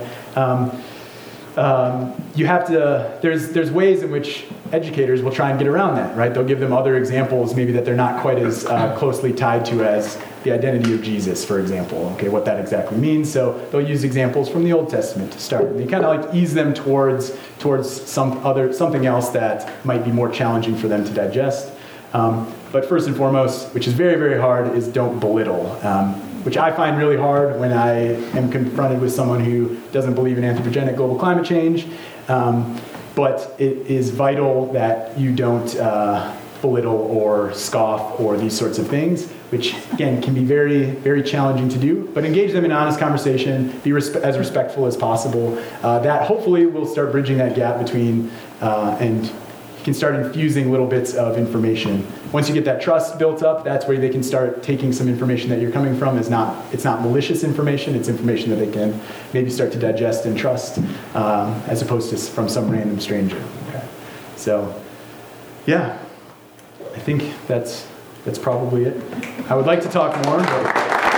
[SPEAKER 1] You have to, there's ways in which educators will try and get around that, right? They'll give them other examples maybe that they're not quite as closely tied to as the identity of Jesus, for example, okay, what that exactly means. So they'll use examples from the Old Testament to start. And they kind of like ease them towards something else that might be more challenging for them to digest. But first and foremost, which is very, very hard, is don't belittle. Which I find really hard when I am confronted with someone who doesn't believe in anthropogenic global climate change. But it is vital that you don't belittle or scoff or these sorts of things, which again can be very, very challenging to do. But engage them in honest conversation, be as respectful as possible. That hopefully will start bridging that gap between and you can start infusing little bits of information. Once you get that trust built up, that's where they can start taking some information that you're coming from. It's not malicious information, it's information that they can maybe start to digest and trust, as opposed to from some random stranger. Okay. So, yeah, I think that's probably it. I would like to talk more, but